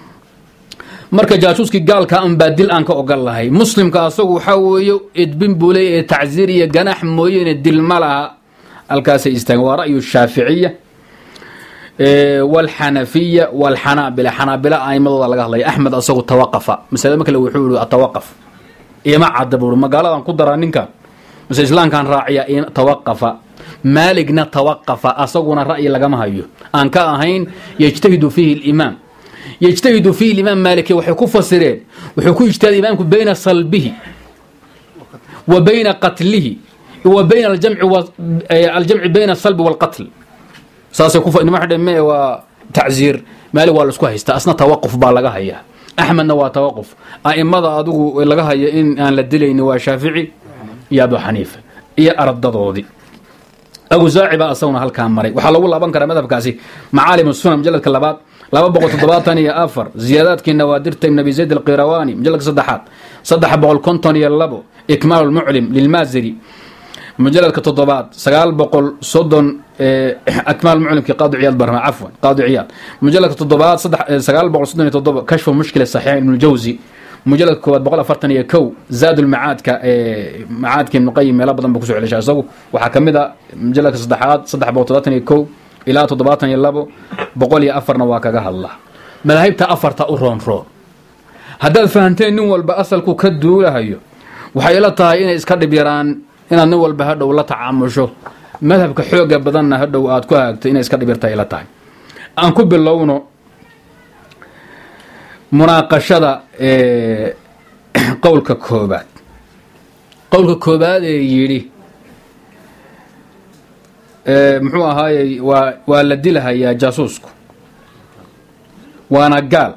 marka jaajuski gaalka aan baadil aan ka ogal lahay muslimka asagu waxa weeyo idbin bulay ee tacziir iyo ganax mooyeen dil malaha alkaas istaagan waa ra'yu shaafiiciyya والحنفية والحنابلة حنابلة أيمضوا الله الله أحمد أصغو توقف مثلا ما كانوا يقولوا أتوقف إيه ما عدبوا ما قالوا أن قدر أنك مثلا إسلام كان راعية إيه توقف مالكنا توقف أصغونا الرأي لقما هيو أن كأهين يجتهد فيه الإمام يجتهد فيه الإمام مالكي وحيكون فسرين وحيكون يجتهد الإمام بين صلبه وبين قتله وبين الجمع والجمع بين الصلب والقتل saasay ku fadhima xidhme waa tacziir maali waa la isku haystaa asna tawaquf baa laga hayaa axmedna waa tawaquf aimada adigu laga haya in aan la dilayni waa shaafici iyo abu xaniifa iyo ardadoodii abu zaaciba asaguna halkaa maray waxaa lagu laaban karaa madhabkaasi macaalim sunan mujaladka labaad laba boqol toddobaatan iyo afar ziyaadaadkii nawaadirta ibn abi zayd alqirawani mujalladka saddexaad saddex boqol konton iyo labo ikmaal almuclim lilmaaziri mujalladka toddobaad sagaal boqol soddon akmaal muclimkii qaadi ciyaad barma cafwan qaadi ciyaad mujalladka toddobaad sagaal boqol soddon iyo toddoba kashfu mushkila saxiix ibn aljawzi mujalladka koowaad boqol afartan iyo kow zaadul macaadka macaadka ibn qayyim meelo badan buu kusoo celishaa isagu waxaa ka mid a mujalladka saddexaad saddex boqol toddobaatan iyo kow ilaa toddobaatan iyo labo boqol iyo afarna waa kaga hadlaa madaahibta afarta u roon roon haddaad fahanteen nin walba asalku ka duulahayo waxay ila tahay inay iska dhib yaraan inaad nin walba hadhow la tacaamusho madhabka xooga badanna hadhow aad ku haagto inay iska dhib yartahay ila tahay aan ku bilowno munaaqashada qowlka koobaad qowlka koobaad ee yidhi muxuu ahaayey waa waa la dilahayaa jaasuusku waana gaal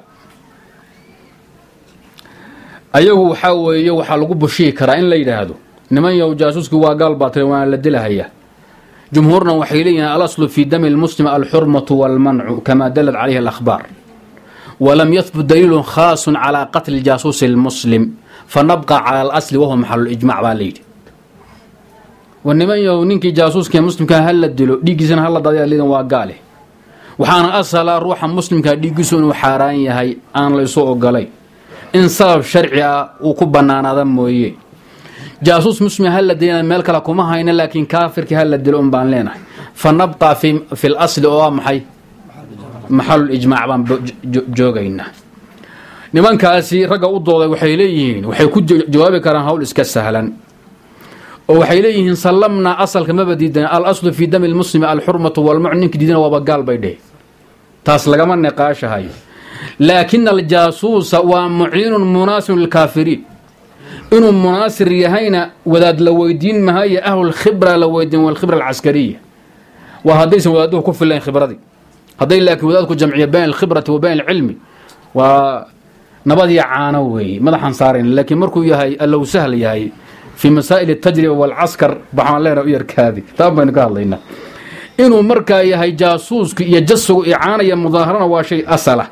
ayagu waxaa weeye waxaa lagu bushiyi karaa in la yidhaahdo niman yow jaasuuski waa gaal baa tiri waana la dilahayaa jumhuurna waxay leeyihiin alaslu fi dami lmuslimi alxurmatu walmancu kama dalat calayhi alakhbaar walam yahbut daliilun khaasun calaa qatli jaasuusi lmuslim fanabqa cala alasli wahuwa maxalulijmac baa layidhi war niman yow ninkii jaasuuska muslimkaa ha la dilo dhiiggiisana hala daadaya lidan waa gaale waxaana asalaa ruuxa muslimkaa dhiiggiisu inuu xaaraan yahay aan laysu ogolay in sabab sharci ah uu ku bannaanaada mooye jaasuus muslim ha la dilana meel kale kuma hayna laakiin kaafirkii ha la dilo un baan leenahay fa nabqaa fi l asli oo ah maxay maxalulijmaac baan joogaynaa nimankaasi ragga u dooday waxay leeyihiin waxay ku jawaabi karaan hawl iska sahlan oo waxay leeyihiin sallamnaa asalka maba diidan alaslu fi dami lmuslimi alxurmatu walmuc ninka diidana waaba gaal bay dheh taas lagama niqaashahayo laakina aljaasuusa waa muciinun munaasirun lilkaafiriin inuu munaasir yahayna wadaad la weydiin mahaye ahlulkhibra la weydiin walkhibra alcaskariya waa haddaysan wadaaduhu ku filayn khibradii hadday laakiin wadaadku jamciya bayn alkhibrati wa bayn alcilmi waa nabadiyo caano weeye madaxaan saarayn laakiin markuu yahay allow sahl yahay في مسائل التجربة والعسكر بحمان لنا ويركادي طبعا قال لنا إنه مركا يهي جاسوس يجسو إعانة مظاهرة وشيء أصله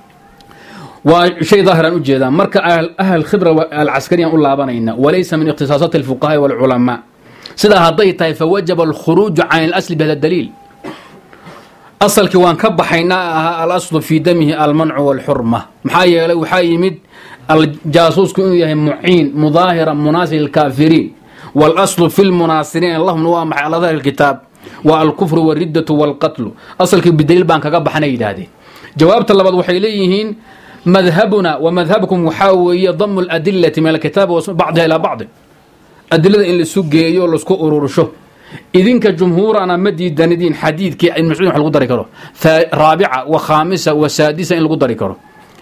وشيء ظاهرا أجيدا مركا أهل الخبرة العسكرية الله بنينا وليس من اختصاصات الفقهاء والعلماء سيدا هضيتها فوجب الخروج عن الأصل بهذا الدليل أصل كوان كبحيناها الأصل في دمه المنع والحرمة محايا لو حايمد الجاسوس كأنه يهي معين مظاهرا مناصر الكافرين والأصل في المناصرين اللهم نوامح على ظاهر الكتاب والكفر والردة والقتل أصل بدليل بانك قبحنا يدادي جواب طلبات وحي إليهن مذهبنا ومذهبكم محاوية ضم الأدلة من الكتاب بعضها إلى بعض أدلة إن السوق يقول لسكو أرورشو إذن كجمهور أنا مدي داندين حديد كي المسؤولين حلقوا داري كرو رابعة وخامسة وسادسة إن لقوا داري كرو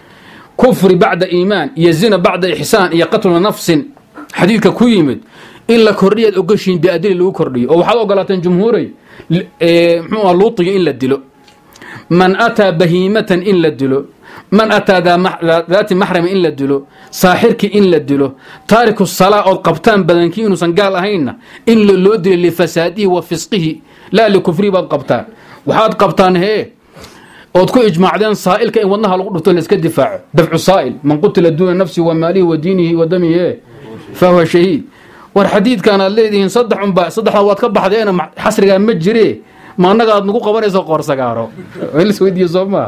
كفر بعد إيمان يزنا بعد إحسان يقتل نفس حديث كويمد إلا كورية أقشين بأدلة لو كورية أو حلو قالتين جمهوري محمد لوطي إلا الدلو من أتى بهيمة إلا الدلو من أتى ذات محرم إلا الدلو ساحرك إلا الدلو تارك الصلاة أو قبطان بدنكين وسنقال هينا إلا اللودي لفساده وفسقه لا لكفري بعد قبطان وحاد قبطان هي وتكون إجماعين صائل كأن ونها الغرفة لسك الدفاع دفع صائل من قتل دون نفسه وماله ودينه ودمه فهو شهيد والحديث كان الذي صدح با صدح واتكبح هذين حسر كان مجري ما نقعد نقول قبر يسوق قرص قارو وين سويدي يصوم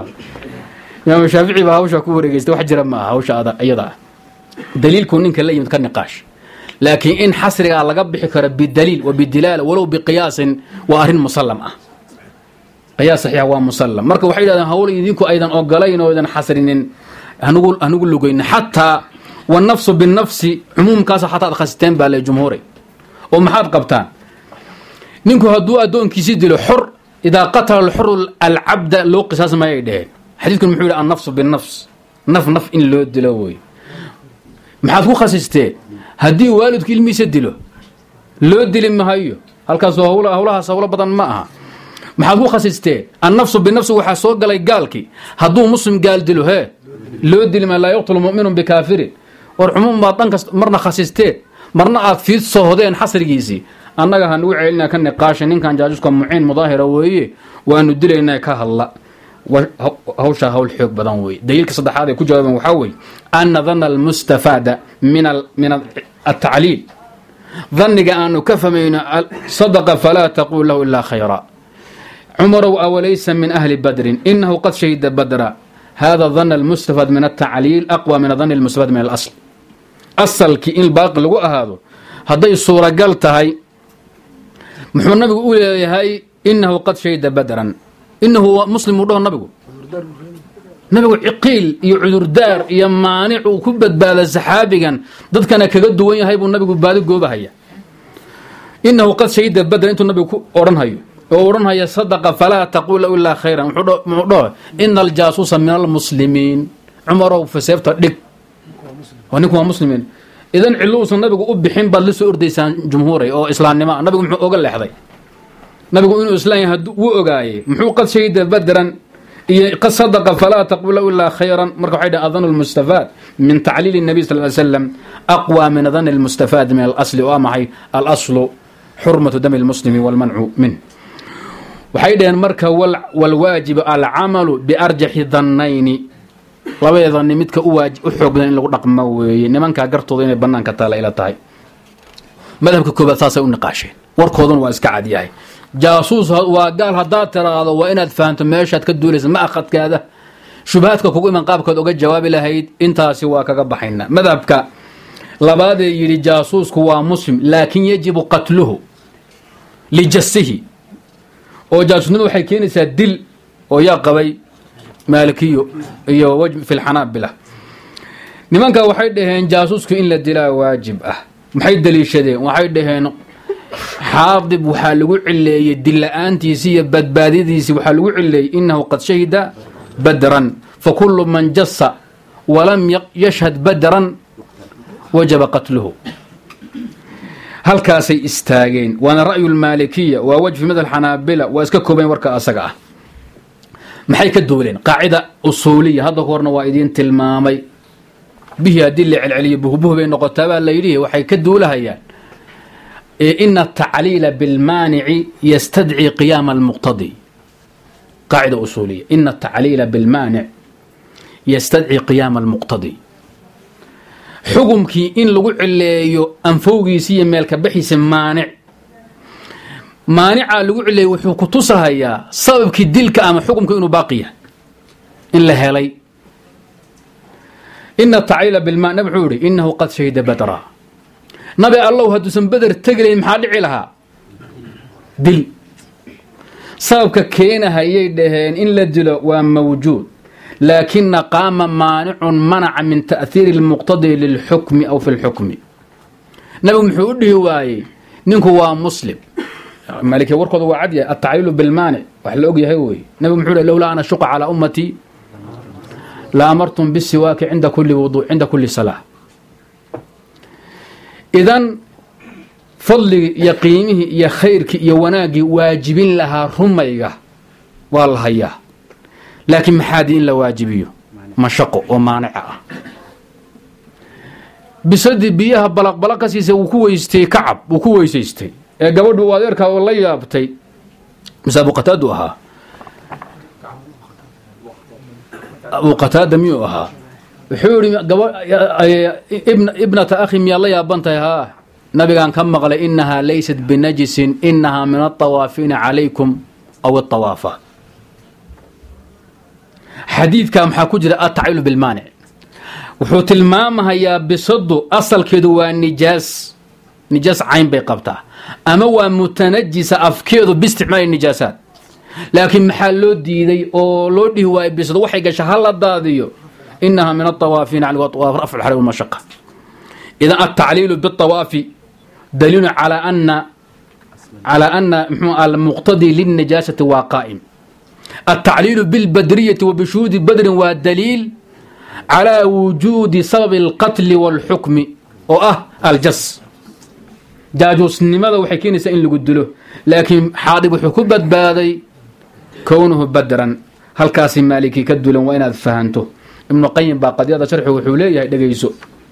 يا شافعي بهاوش كوري جست وحجر ما هاوش هذا أيضا دليل كونين كلا يمكن نقاش لكن إن حسر على قبح كرب بالدليل وبالدلالة ولو بقياس وأهل مسلمة قياس صحيح ومسلم marka waxay yiraahdaan hawl idinku aydan ogolayn oo aydan xasrinin anugu anugu lugayn hatta wan nafsu bin nafsi umumkaas hatta khasteen baa la jumhuuri oo maxaad qabtaan ninku haduu adoonkiisi dilo xur ida qatala al-hur al-abd loo qisaas ma yeedeen xadiidku muxuu yiri an-nafs bin nafs naf naf in loo dilo way maxaad ku khasisteen hadii waalidku ilmiisa dilo loo dilin ma hayo halkaas hawlaha hawlaha sawla badan ma aha maxaad ku khasisteen an-nafsu bin-nafsi waxa soo galay gaalki haduu muslim gaal dilo he loo dili ma la yaqtulu mu'minun bi kaafir war umum ma tan marna khasisteen marna aad fiid soo hodeen xasrigiisi annaga han u ceelina kan niqaash ninkan jaajuska mu'in mudaahira weeye waanu dilaynaa ka hadla وهوشا هول حق بدن وي دليل كصدح هذا كجواب وحوي أن ظن المستفاد من من التعليل ظنك أنه كفمين صدق فلا تقول له إلا خيرا عمر أوليس من أهل بدر إنه قد شهد بدرا هذا ظن المستفاد من التعليل أقوى من ظن المستفاد من الأصل أصل كي إن الباقي لقوا هذا هذه الصورة قالتها هاي محمد النبي يقول هاي إنه قد شهد بدرا إنه مسلم وضوه النبي نبي عقيل يعذر دار يمانع وكبد بال السحابي ضد كان كجد وين هاي النبي بالك جوبه هي إنه قد شهد بدر أنتم النبي أورن هاي أورن هاي صدق فلا تقول إلا خيرا محضوه إن الجاسوس من المسلمين عمره فسيبت لك ونكون مسلمين إذن علوس النبي أبحين بلسوا أرديسان جمهوري أو إسلام نما النبي محو أقل لحظي نبي إنه إسلام يهدو وأقاي محو قد شهد بدرا قد صدق فلا تقول إلا خيرا مركو حيدا أظن المستفاد من تعليل النبي صلى الله عليه وسلم أقوى من ظن المستفاد من الأصل وأمحي الأصل حرمة دم المسلم والمنع منه وحيدا مركو والواجب العمل بأرجح ظنين labada dhanni midka u waaj u xoogdan in lagu dhaqmo weeye nimanka gartooda inay banaanka taala ila tahay madhabka koobaad saasay u niqaasheen warkooduna waa iska cad yahay jaasuus waa gaal hadaa tiraado waa inaad fahanto meeshaad ka duulaysa ma akhadkaada shubaadka kugu iman qaabkood uga jawaabi lahayd intaasi waa kaga baxayna madhabka labaad ee yiri jaasuusku waa muslim laakiin yajibu qatluhu lijasihi oo jaasuusnimadu waxay keenaysaa dil oo yaa qabay مالكيو iyo wajb fi alhanabila nimanka waxay dhaheen jaasuusku in la dilaa waajib ah maxay daliishadeen waxay dhaheen xaadib waxa lagu cileeyay dilaantiisi iyo badbaadidiisi waxa lagu cileeyay innahu qad shahida badran fa kullu man jassa wa lam yashhad badran wajaba qatluhu halkaasay istaageen waana ra'yu almalikiyya wa wajb fi madal hanabila wa iska koobeen warka asaga ah maxay ka duuleen qaacida usuuliya hadda horna waa idin tilmaamay bihi adilla cilciliya buhbuh bay noqotaa la yiri waxay ka duulahayaan in at-ta'lil bil mani'i yastad'i qiyam al-muqtadi qaacida usuuliya in at-ta'lil bil mani' yastad'i qiyam al-muqtadi xukumki in lagu cileeyo anfowgiisa iyo meelka bixisa maani' مانعا لو علي وحو كتوسهيا سببك دلك اما حكمك انه باقيه ان لهلي ان التعيل بالماء نبعوري انه قد شهد بدرا نبي الله هدوسن بدر تقلي maxaa dhici laha dil sababka keenahay ay dhaheen in la dilo waa mawjuud لكن قام مانع منع من تأثير المقتضي للحكم او في الحكم نبي محو دهي واي نinku waa muslim مالك وركض وعدي التعليل بالمانع وحل اوغي هوي نبي محمد لولا انا شق على امتي لا امرتم بالسواك عند كل وضوء عند كل صلاه اذن فضل يقيمه يا خيرك يا وناقي واجب لها رميغا والله يا لكن محادين لا واجبيه مشق ومانع بسد بيها بلق بلق سيسه وكويستي كعب وكويسيستي gabadhu wadeerka la yaabtay musaabaqataadu ahaa Abu Qatada miyo ahaa wuxuu ibn ibnata akhi miya la yaabantay ha nabigan ka maqlay innaha laysat binajisin innaha min at-tawafin alaykum aw at-tawafa xadiidka maxaa ku jira at-ta'il bil mani' wuxuu tilmaamayaa bisadu asalkeedu waa nijaas nijaas cayn bay qabtaa ama waa mutanajjisa afkeedu bisticmaal nijaasaad laakiin maxaa loo diiday oo loo dhihi waay bisado waxay gashay hal la daadiyo innaha min at-tawafin ala wa raf' al-haraj wal mashaqqa idan at-ta'lil bit-tawafi dalil ala anna ala anna al-muqtadi lin-najasati wa qa'im at-ta'lil bil-badriyyah wa bishuhud badr wa dalil ala wujudi sabab al-qatl wal-hukm wa ah al-jass جاجوسنimada waxay keenaysaa in lagu dilo laakiin xaadib wuxuu ku badbaaday kownuhu badran halkaasi maliki ka dulan waa inaad fahanto ibn qayyim ba qadiyada sharxu wuxuu leeyahay dhageyso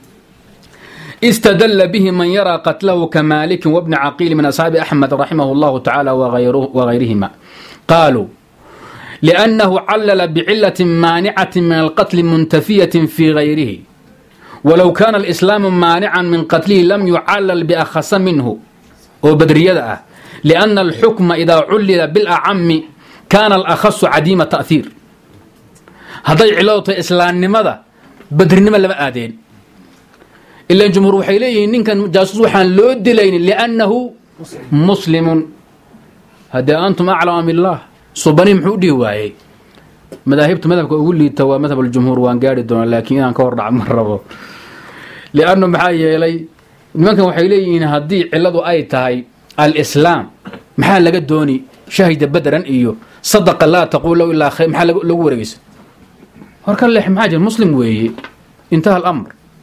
استدل به من يرى قتله كمالك وابن عقيل من أصحاب أحمد رحمه الله تعالى وغيره وغيرهما قالوا لأنه علل بعلة مانعة من القتل منتفية في غيره ولو كان الإسلام مانعا من قتله لم يعلل بأخص منه وبدرية لأن الحكم إذا علل بالأعم كان الأخص عديم التأثير هذا علوة إسلام لماذا بدر نما لما آدين إلا الجمهور وحيليه إن كان جاسوس وحان لو دلين لأنه مسلم هذا أنتم أعلم من الله صبني محودي واي مذاهبت مذهبك أقول لي توا مذهب الجمهور وان قاعد دون لكن أنا كورع مرة لأنه محايا إلي ممكن وحيليه إن هدي علده أي تاي الإسلام محل لقد دوني شهد بدرا إيو صدق الله تقول له إلا خير محل لو ورقيس هركان لحم حاجة مسلم وي انتهى الأمر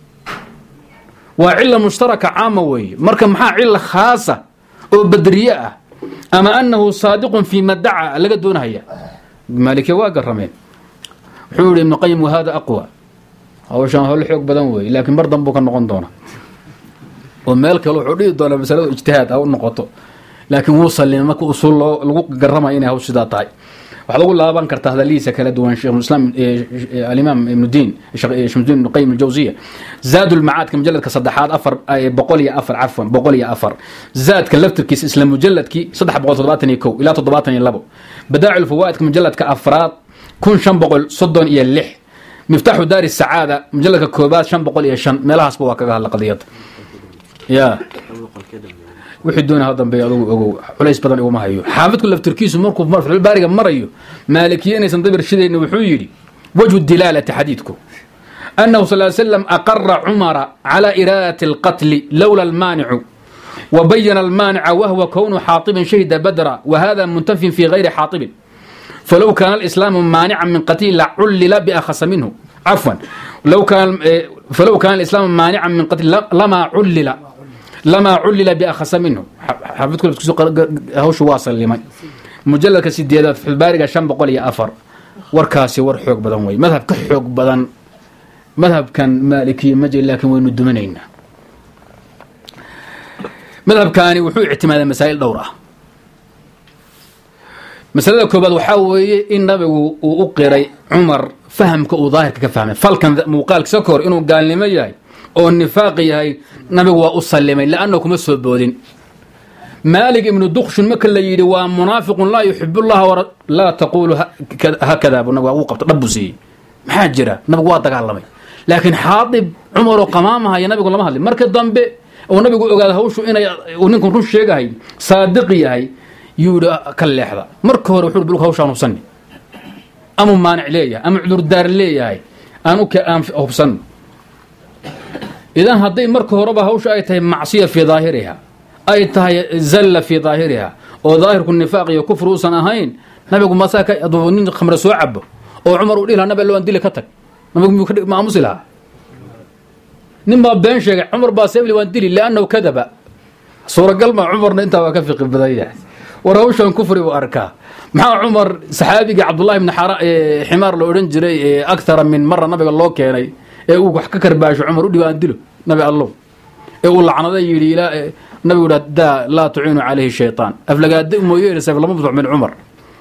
وعلة مشتركة عامة وي مركب محا علة خاصة وبدرية أما أنه صادق فيما ادعى لقد دون هيا مالك واقع رمين حول ابن قيم وهذا أقوى أو شان هو الحق بدن وي لكن برضه بوكا نقون دونا ومالك لو حديد دونا مسألة اجتهاد أو نقطه لكن وصل لما كو أصول لغو قرما إنها هو سيدا طاي waxaa lagu laaban kartaa hadalliisa kala duwan sheekh islaam al-imam ibn din sheekh ibn qayyim al-jawziyya zaad al-ma'ad kam mujalladka saddexaad afar boqol iyo afar afwan boqol iyo afar zaadka laftirkiisa isla mujalladki saddex boqol toddobaatan iyo kow ila toddobaatan iyo labo badaa'i al-fawaid kam mujalladka afraad kun shan boqol soddon iyo lix miftahu daar as-saada mujalladka koobaad shan boqol iyo shan meelahaasba waa kaga hadla qadiyada ya wixii doonaa dambe adigu ogow culays badan iguma hayo xaafidku laftirkiisu markuu marfil baariga marayo maalikiyeenaysan dabir shideena wuxuu yiri wajhu dilalati hadithku annahu sallallahu alayhi wasallam aqarra umara ala iradati alqatl lawla almani' wa bayyana almani' wa huwa kawnu hatib shahida badra wa hadha muntafi fi ghayri hatib فلو كان الإسلام مانعا من قتل لعلل بأخص منه عفوا لو كان فلو كان الإسلام مانعا من قتل لما علل لما علل بأخص منه حفظكم هوش واصل لما مجلد كسيديات في البارقة شام بقول يا أفر وركاسي ورحوق بدن وي مذهب كحوق بدن مذهب كان مالكي مجل لكن وين الدمنين مذهب كان وحوق اعتماد مسائل دورة مسألة كوباد وحاوي إن نبي وأقري عمر فهم كأظاهر كفهمه فالكن موقالك سكر إنه قال لي ما جاي أو النفاق هاي نبي وأصلي لأنكم السبودين مالك ابن الدخش المكن اللي يدي ومنافق لا يحب الله ور... لا تقول هكذا ونبي وقف ربسي محاجرة نبي واطق علمي لكن حاطب عمر وقمامها يا نبي والله ما هذي مركز ضمبي ونبي قال هو شو إنا ونكون رش شيء هاي صادقي هاي يودا كل لحظة مركور وحول بلوك هو شانو صني أم مانع ليه أم عذر دار ليه هاي أنا كأم أبصن إذا هذي مركه ربها هوش أي تهي معصية في ظاهرها أي تهي زلة في ظاهرها وظاهر كل نفاق وكفر وسنا هين نبي يقول مساك أضونين خمر سوعب وعمر يقول لها نبي لو أندي لكتك نبي يقول ما مصلها نما بين شيء عمر باسيب لي وأندي لأنه كذب صورة قلب عمر أنت وكفق البداية وروش كفر وأركاه مع عمر صحابي عبد الله بن حمار الأورنجري أكثر من مرة نبي الله كيني ee uu wax ka karbaash Umar u dhibaan dilo nabi Allah ee uu lacnada yiri ila nabi uu da la tu'inu alayhi shaytaan aflagaad mooyee sayf lama buuc min Umar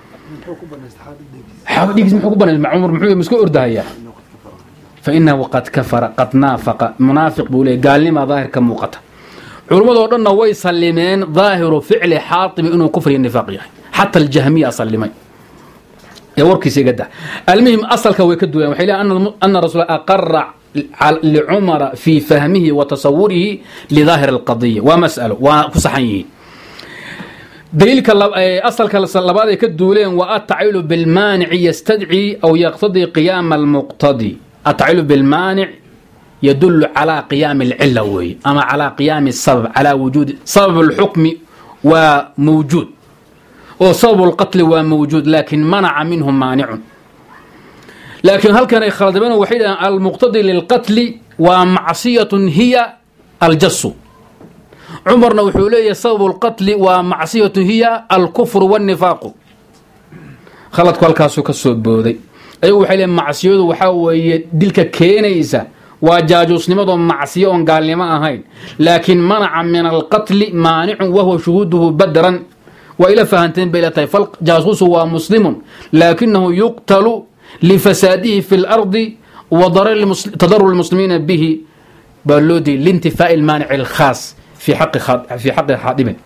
xaadiis muxuu ku banay Umar muxuu misku ordahaya fa innahu qad kafara qad nafaqa munafiq buu leey gaalnima daahirka muuqata culimadu dhanna way salimeen daahiru fi'li Haatib inuu kufri nifaq yahay hatta al-Jahmiyya salimay يا وركي سيجده المهم أصل كوي كدوين وحيلا أن أن الرسول أقر لعمر في فهمه وتصوره لظاهر القضية ومسألة وصحيه دليل أصل كالصلبات كدوين والتعيل بالمانع يستدعي أو يقتضي قيام المقتضي التعيل بالمانع يدل على قيام العلوي أما على قيام السبب على وجود سبب الحكم وموجود وصوب القتل وموجود لكن منع منهم مانع لكن هل كان يخالد بينه وحيدا المقتضي للقتل ومعصية هي الجس عمرنا وحوليه صوب القتل ومعصية هي الكفر والنفاق خلط كل كاسو كسب بودي أيوة وحيلا معصية وحاوي دلك كينيسة وجاجوس نمضوا معصية قال لي ما هين لكن منع من القتل مانع وهو شهوده بدرا وإلى فهنتين بيلتي فالجاسوس هو مسلم لكنه يقتل لفساده في الأرض وضرر تضرر المسلمين به بلودي لانتفاء المانع الخاص في حق في حق حاضمه.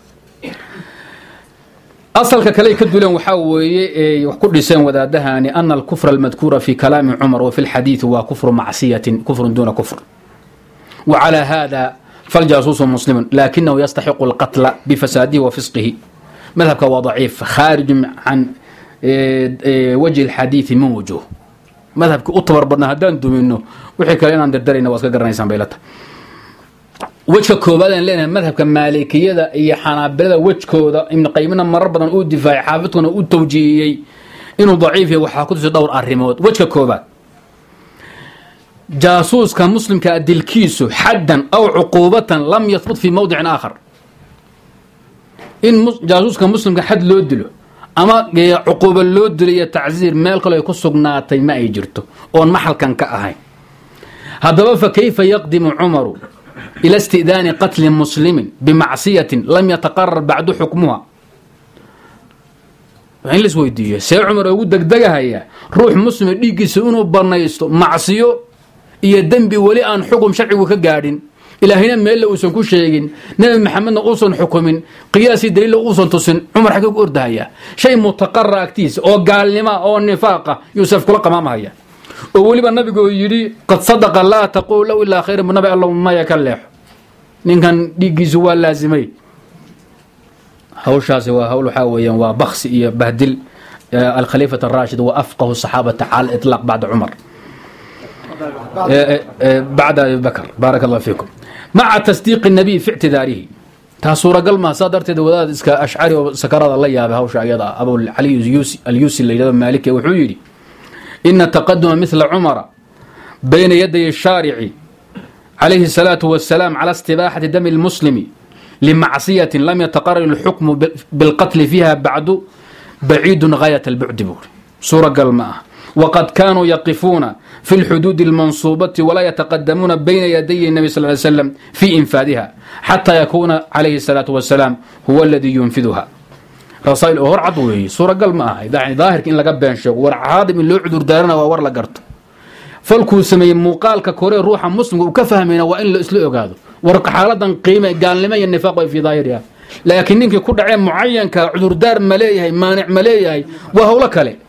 أصل كلي كدولن وحاوي وكل لسان ودادهاني أن الكفر المذكور في كلام عمر وفي الحديث هو كفر معصية كفر دون كفر. وعلى هذا فالجاسوس مسلم لكنه يستحق القتل بفساده وفسقه. مذهبك هو ضعيف خارج عن وجه الحديث من وجوه. مذهبك أطبر بدنا هدان دومينو وحي كلينا عند الدرين واسكا قرنيسان بيلتا. وجه كوبادان لنا مذهبك مالكية هي حنابلة وجه كودا ابن قيمنا مرة بدنا نقول دفاع حافتنا نقول توجيهي إنه ضعيف وحاكوت في دور الريموت. وجه كوباد جاسوس كمسلم كأدل كيسو حدا أو عقوبة لم يثبت في موضع آخر. إن جاسوس كمسلم كحد لو دلو أما عقوبة لو دلو تعزير مالك لا يقصق ناتي ما يجرته وان محل كان كأهين. هذا فكيف يقدم عمر إلى استئذان قتل مسلم بمعصية لم يتقرر بعد حكمها؟ وين لسويدية سي عمر يقول دق دقها هي روح مسلم ديقي سؤونه برنيستو معصيو iyo dambi wali aan xukum sharcigu ka gaadhin ilaahina meel uu san ku sheegin nabi maxamedna uu san xukumin qiyaasi daliil uu san tusin umar xaq u ordahaya shay mutaqarrar aktiis oo gaalnima oo nifaaqa yusuf kula qamaamaya oo waliba nabigu yiri qad sadaqa la taqulu illa khayran min nabi allah ma yakallah ninkan dhigiisu waa laazimay hawshaasi waa hawl waxa weeyaan waa bakhsi iyo bahdil al khalifa ar-rashid wa afqahu as-sahabata ala itlaq ba'da umar بعد أبي بكر بارك الله فيكم مع تصديق النبي في اعتذاره تاسورة قل ما صدرت دوذات اسكا أشعري وسكرات الله يابا هوشا أيضا أبو علي اليوسي اليوسي اللي يدى مالكي وحيري إن التقدم مثل عمر بين يدي الشارع عليه الصلاة والسلام على استباحة دم المسلم لمعصية لم يتقرر الحكم بالقتل فيها بعد بعيد غاية البعد بور سورة قل ما وقد كانوا يقفون في الحدود المنصوبة ولا يتقدمون بين يدي النبي صلى الله عليه وسلم في إنفاذها حتى يكون عليه الصلاة والسلام هو الذي ينفذها. رسائل أهر عضوه سورة قل معها يعني ظاهر إن لقب بين شو ورعاد من لو عذر دارنا وور لقرت فالكو سمي مقال ككوري روحا مسلم وكفهمنا وإن لأسلوء هذا ورق حالة قيمة قال لما النفاق في ظاهرها لكن إنك كل عام معين كعذر دار ملايهي مانع ملايهي وهو لك لي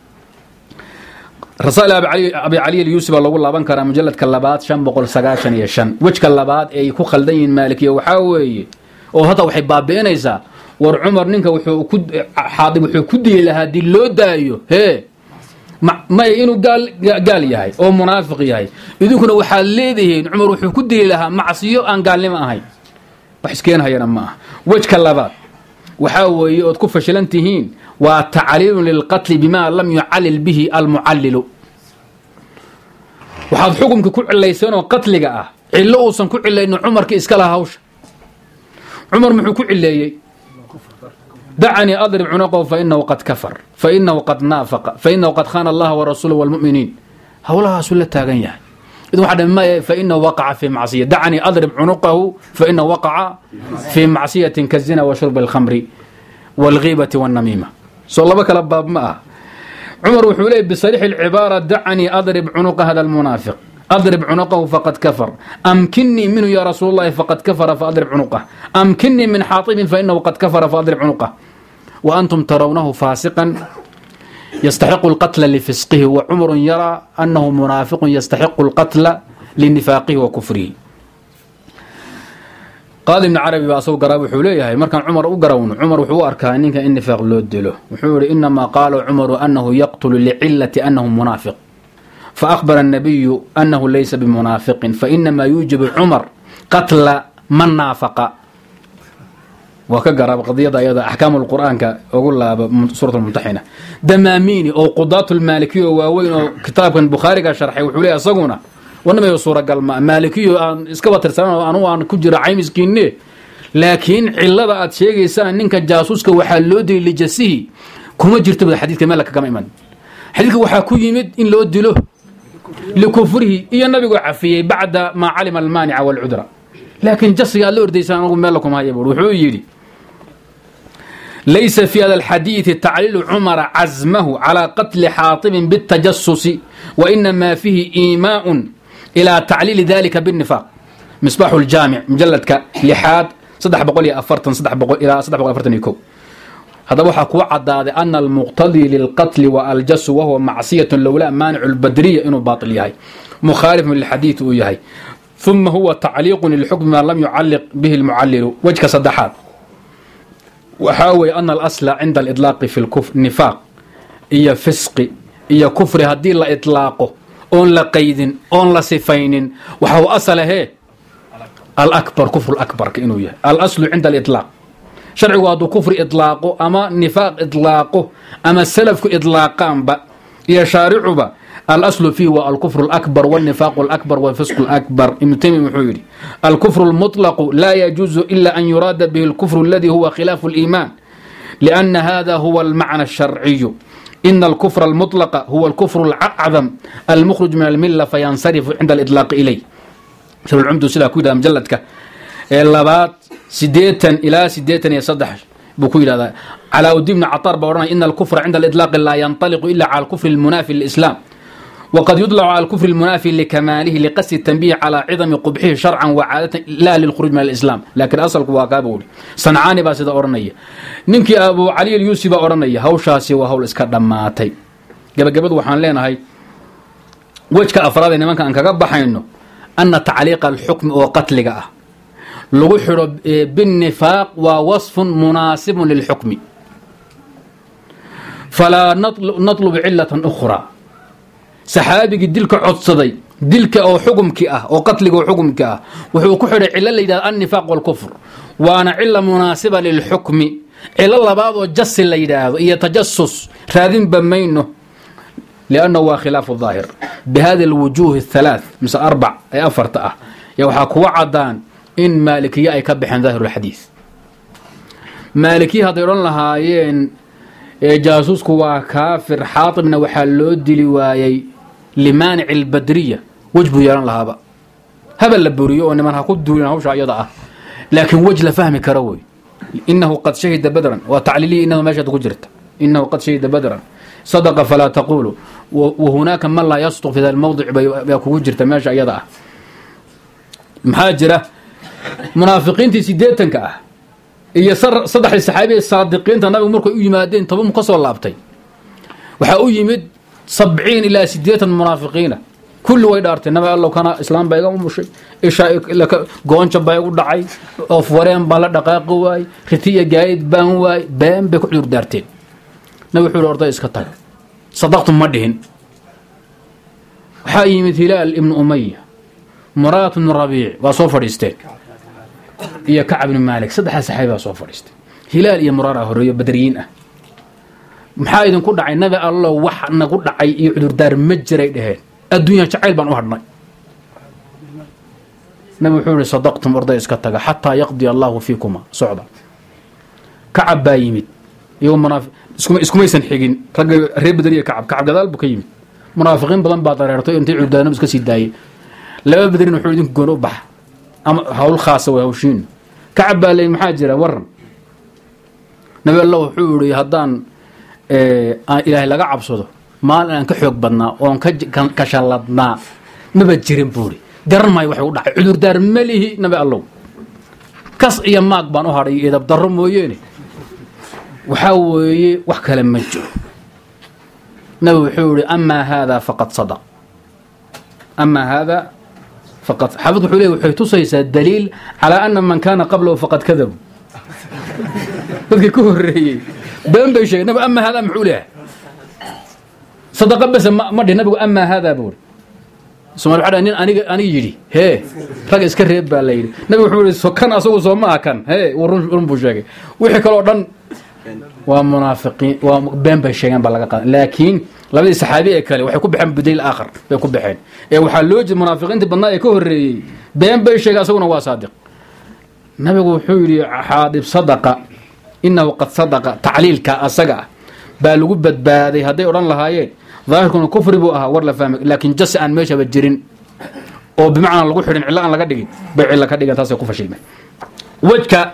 رسائل أبي علي أبي علي اليوسف الله والله بنكر مجلد كلابات شن بقول سجاشن يشن وش كلابات أي كو خلدين مالكي وحاوي وهذا وحب بينيسا ور عمر نينك وحو كد حاضي وحو كدي لها دي لو دايو هي ما إنه قال قال ياهي أو منافق ياهي إذا كنا وحاليدهين عمر وحو كدي لها معصيو أن قال لي ما هاي وحسكين هاي ما وش كلابات وحاوي وتكف شلنتهين وتعليل للقتل بما لم يعلل به المعلل وحاد حكمك كل عليسان وقتلك اه عله اوسن ku cilay in Umar ka iska lahaa hawsha Umar muxuu ku cileeyay دعني اضرب عنقه فانه قد كفر فانه قد نافق فانه قد خان الله ورسوله والمؤمنين hawlaha sulla taagan yahay idan waxa ma فانه وقع في معصيه دعني اضرب عنقه فانه وقع في معصيه كالزنا وشرب الخمر والغيبه والنميمه صلى بك لباب ما عمر وحولي بصريح العبارة دعني أضرب عنق هذا المنافق أضرب عنقه فقد كفر أمكنني منه يا رسول الله فقد كفر فأضرب عنقه أمكنني من حاطب فإنه قد كفر فأضرب عنقه وأنتم ترونه فاسقا يستحق القتل لفسقه وعمر يرى أنه منافق يستحق القتل لنفاقه وكفره قال ابن عربي بأسوق قراب حوليه مركان عمر أقرون عمر وحو أركان إنك النفاق لودله وحور إنما قال عمر أنه يقتل لعلة أنه منافق فأخبر النبي أنه ليس بمنافق فإنما يوجب عمر قتل من نافق وكقرب قضية أيضا أحكام القرآن أقول لها سورة الممتحنة دماميني أو قضاة المالكية ووين كتاب البخاري شرحي وحوليه أصقونه ونما يصور قال مالكي أن إسكبت رسالة أنو أن كجرا عيمس كينه لكن علة بعد شيء يسأل إنك جاسوس كوحلودي لجسيه كم جرت بالحديث كمان لك كم إيمان حديث وحكوا يمد إن لو له لكفره إيه النبي عفيه بعد ما علم المانع والعذر لكن جسي قال له رديسان أقول ما لكم هاي بروحوا يجري ليس في هذا الحديث تعليل عمر عزمه على قتل حاطب بالتجسس وإنما فيه إيماء إلى تعليل ذلك بالنفاق. مصباح الجامع مجلد لحاد صدح بقول أفرتن صدح بقول إلى صدح بقول أفرتن يكو. هذا وحى كوعد أن المقتضي للقتل والجس وهو معصية لولا مانع البدرية إنه باطل يهي مخالف من الحديث ويهي. ثم هو تعليق للحكم ما لم يعلق به المعلل وجه صدحات. وحاول أن الأصل عند الإطلاق في الكفر نفاق إيا فسق إيا كفر هدي لا إطلاقه أون لا قيد أون لا صفين وحاو أصله الأكبر كفر الأكبر كإنه يه. الأصل عند الإطلاق شرع وادو كفر إطلاقه أما نفاق إطلاقه أما السلف إطلاقان با إيا شارع با الأصل فيه والكفر الأكبر والنفاق الأكبر والفسق الأكبر. ابن تيمية محوري الكفر المطلق لا يجوز إلا أن يراد به الكفر الذي هو خلاف الإيمان لأن هذا هو المعنى الشرعي. إن الكفر المطلق هو الكفر الأعظم المخرج من الملة فينصرف عند الإطلاق إليه. شو العمد سلا كودا مجلدك اللبات سديتا إلى سديتا يصدح بكويل هذا على ودي من عطار بورنا إن الكفر عند الإطلاق لا ينطلق إلا على الكفر المنافي للإسلام وقد يطلع على الكفر المنافي لكماله لقصد التنبيه على عظم قبحه شرعا وعادة لا للخروج من الإسلام. لكن أصل كواكابول صنعاني باسد أورنية ننكي أبو علي اليوسي بأورنية هوشاسي وهول إسكار دماتي قبل قبل وحان لنا هاي وجه أفراد إنما كان كقبح إنه أن تعليق الحكم وقتل جاء لغحر بالنفاق ووصف مناسب للحكم فلا نطلب علة أخرى. saxaabigii dilka codsaday dilka oo xukumki ah oo qatliga oo xukumki ah wuxuu ku xidhay cilal leeyahay an-nifaaq wal kufr waana cilla munaasiba lil hukmi cilal labaad oo jas leeyahay iyo tajassus raadin bamayno لانه هو خلاف الظاهر بهذه الوجوه الثلاث مثل اربع اي افرت اه يا waxa ku cadaan in maalikiyya ay ka bixin ظاهر الحديث maalikiyya hadiran lahaayeen ee jaasusku waa kaafir xaatibna waxa loo dili waayay لمانع البدرية وجبه يران لهابا هذا اللي بريو أن من هكو دولنا هوش عيضة لكن وجه لفهم كروي إنه قد شهد بدرا وتعليلي إنه ما شهد قجرت إنه قد شهد بدرا صدق فلا تقولوا وهناك من لا يصدق في ذا الموضع بيكو قجرت ما شهد عيضة محاجرة منافقين تسيديتن كأه إيه صدح السحابي الصادقين تنابي مركو يمادين طبو مقصوا اللابتين وحاو يمد سبعين إلى سدية منافقين كل ويدارت إنما الله كان إسلام بيجا ومشي إيش لك قانش بيجا ودعي أفورين بلا دقائق واي ختية جايد بان واي بان بكل دارتين نبي حول أرضي إسكتاي صدقتم مدهن حي مثلال ابن أمية مرات من ربيع وصوفر يستين هي كعب بن مالك صدح سحيبة صوفر يستين هلال يا مرارة هرية بدريين maxaa idin ku dhacay nabi allah wax nagu dhacay iyo cudur daar ma jiray dhaheen adduunyo jacayl baan u hadhnay nabi wuxuu yiri sadaqtum arday iska taga hatta yaqdi allah fiikuma socda kacab baa yimid iyo munaafiq isku iskumaysan xigin rag reer badriya kacab kacab gadaal buu ka yimid munaafiqiin badan baa dareertay intii cudaanada iska sii daayay laba badrin wuxuu idin goon u bax ama hawl khaas ah hawshin kacab baa leey maxaa jira waran nabi allah wuxuu yiri haddaan ilaahay laga cabsado maal aan ka xoog badnaa oo ka shaladnaa maba jirin buuri garan maayo wax u dhacay cudur daar malihi nabi allah kas iyo maag baan u haray idab darro mooyeene waxa weeye wax kale ma jiro nabi wuxuu yiri amma hada faqad sadaq amma hada faqad xafid wuxuu leeyahay wuxuu tusaysaa daliil ala anna man kana qablahu faqad kadab dadkii ku horeeyay بين بيشي نبي أما هذا محوله صدق بس ما مدي نبي أما هذا بقول سمع الحدا أني أنا أنا يجري هي فجأة سكرب بالليل نبي محوله سكان أسوق سوما كان هي ورن ورن بوجاك ويحكي له دن ومنافقين وبين بيشي بلغة لكن لما الصحابي أكله وحكوا بحم بديل آخر بيكون بحين إيه وحلوج المنافقين تبنا يكور بين بيشي أسوقنا وصادق نبي محوله حادث صدقة إنه قد صدق تعليل كأسجع بالوجود بدبادي هذي أوران لهايين ظاهر كون كفر بوها ورلا فاهم لكن جس أن ماشى بالجرين أو بمعنى الجحر علاقة لقديك بعلاقة لقديك تاسع كفر شيء وجهك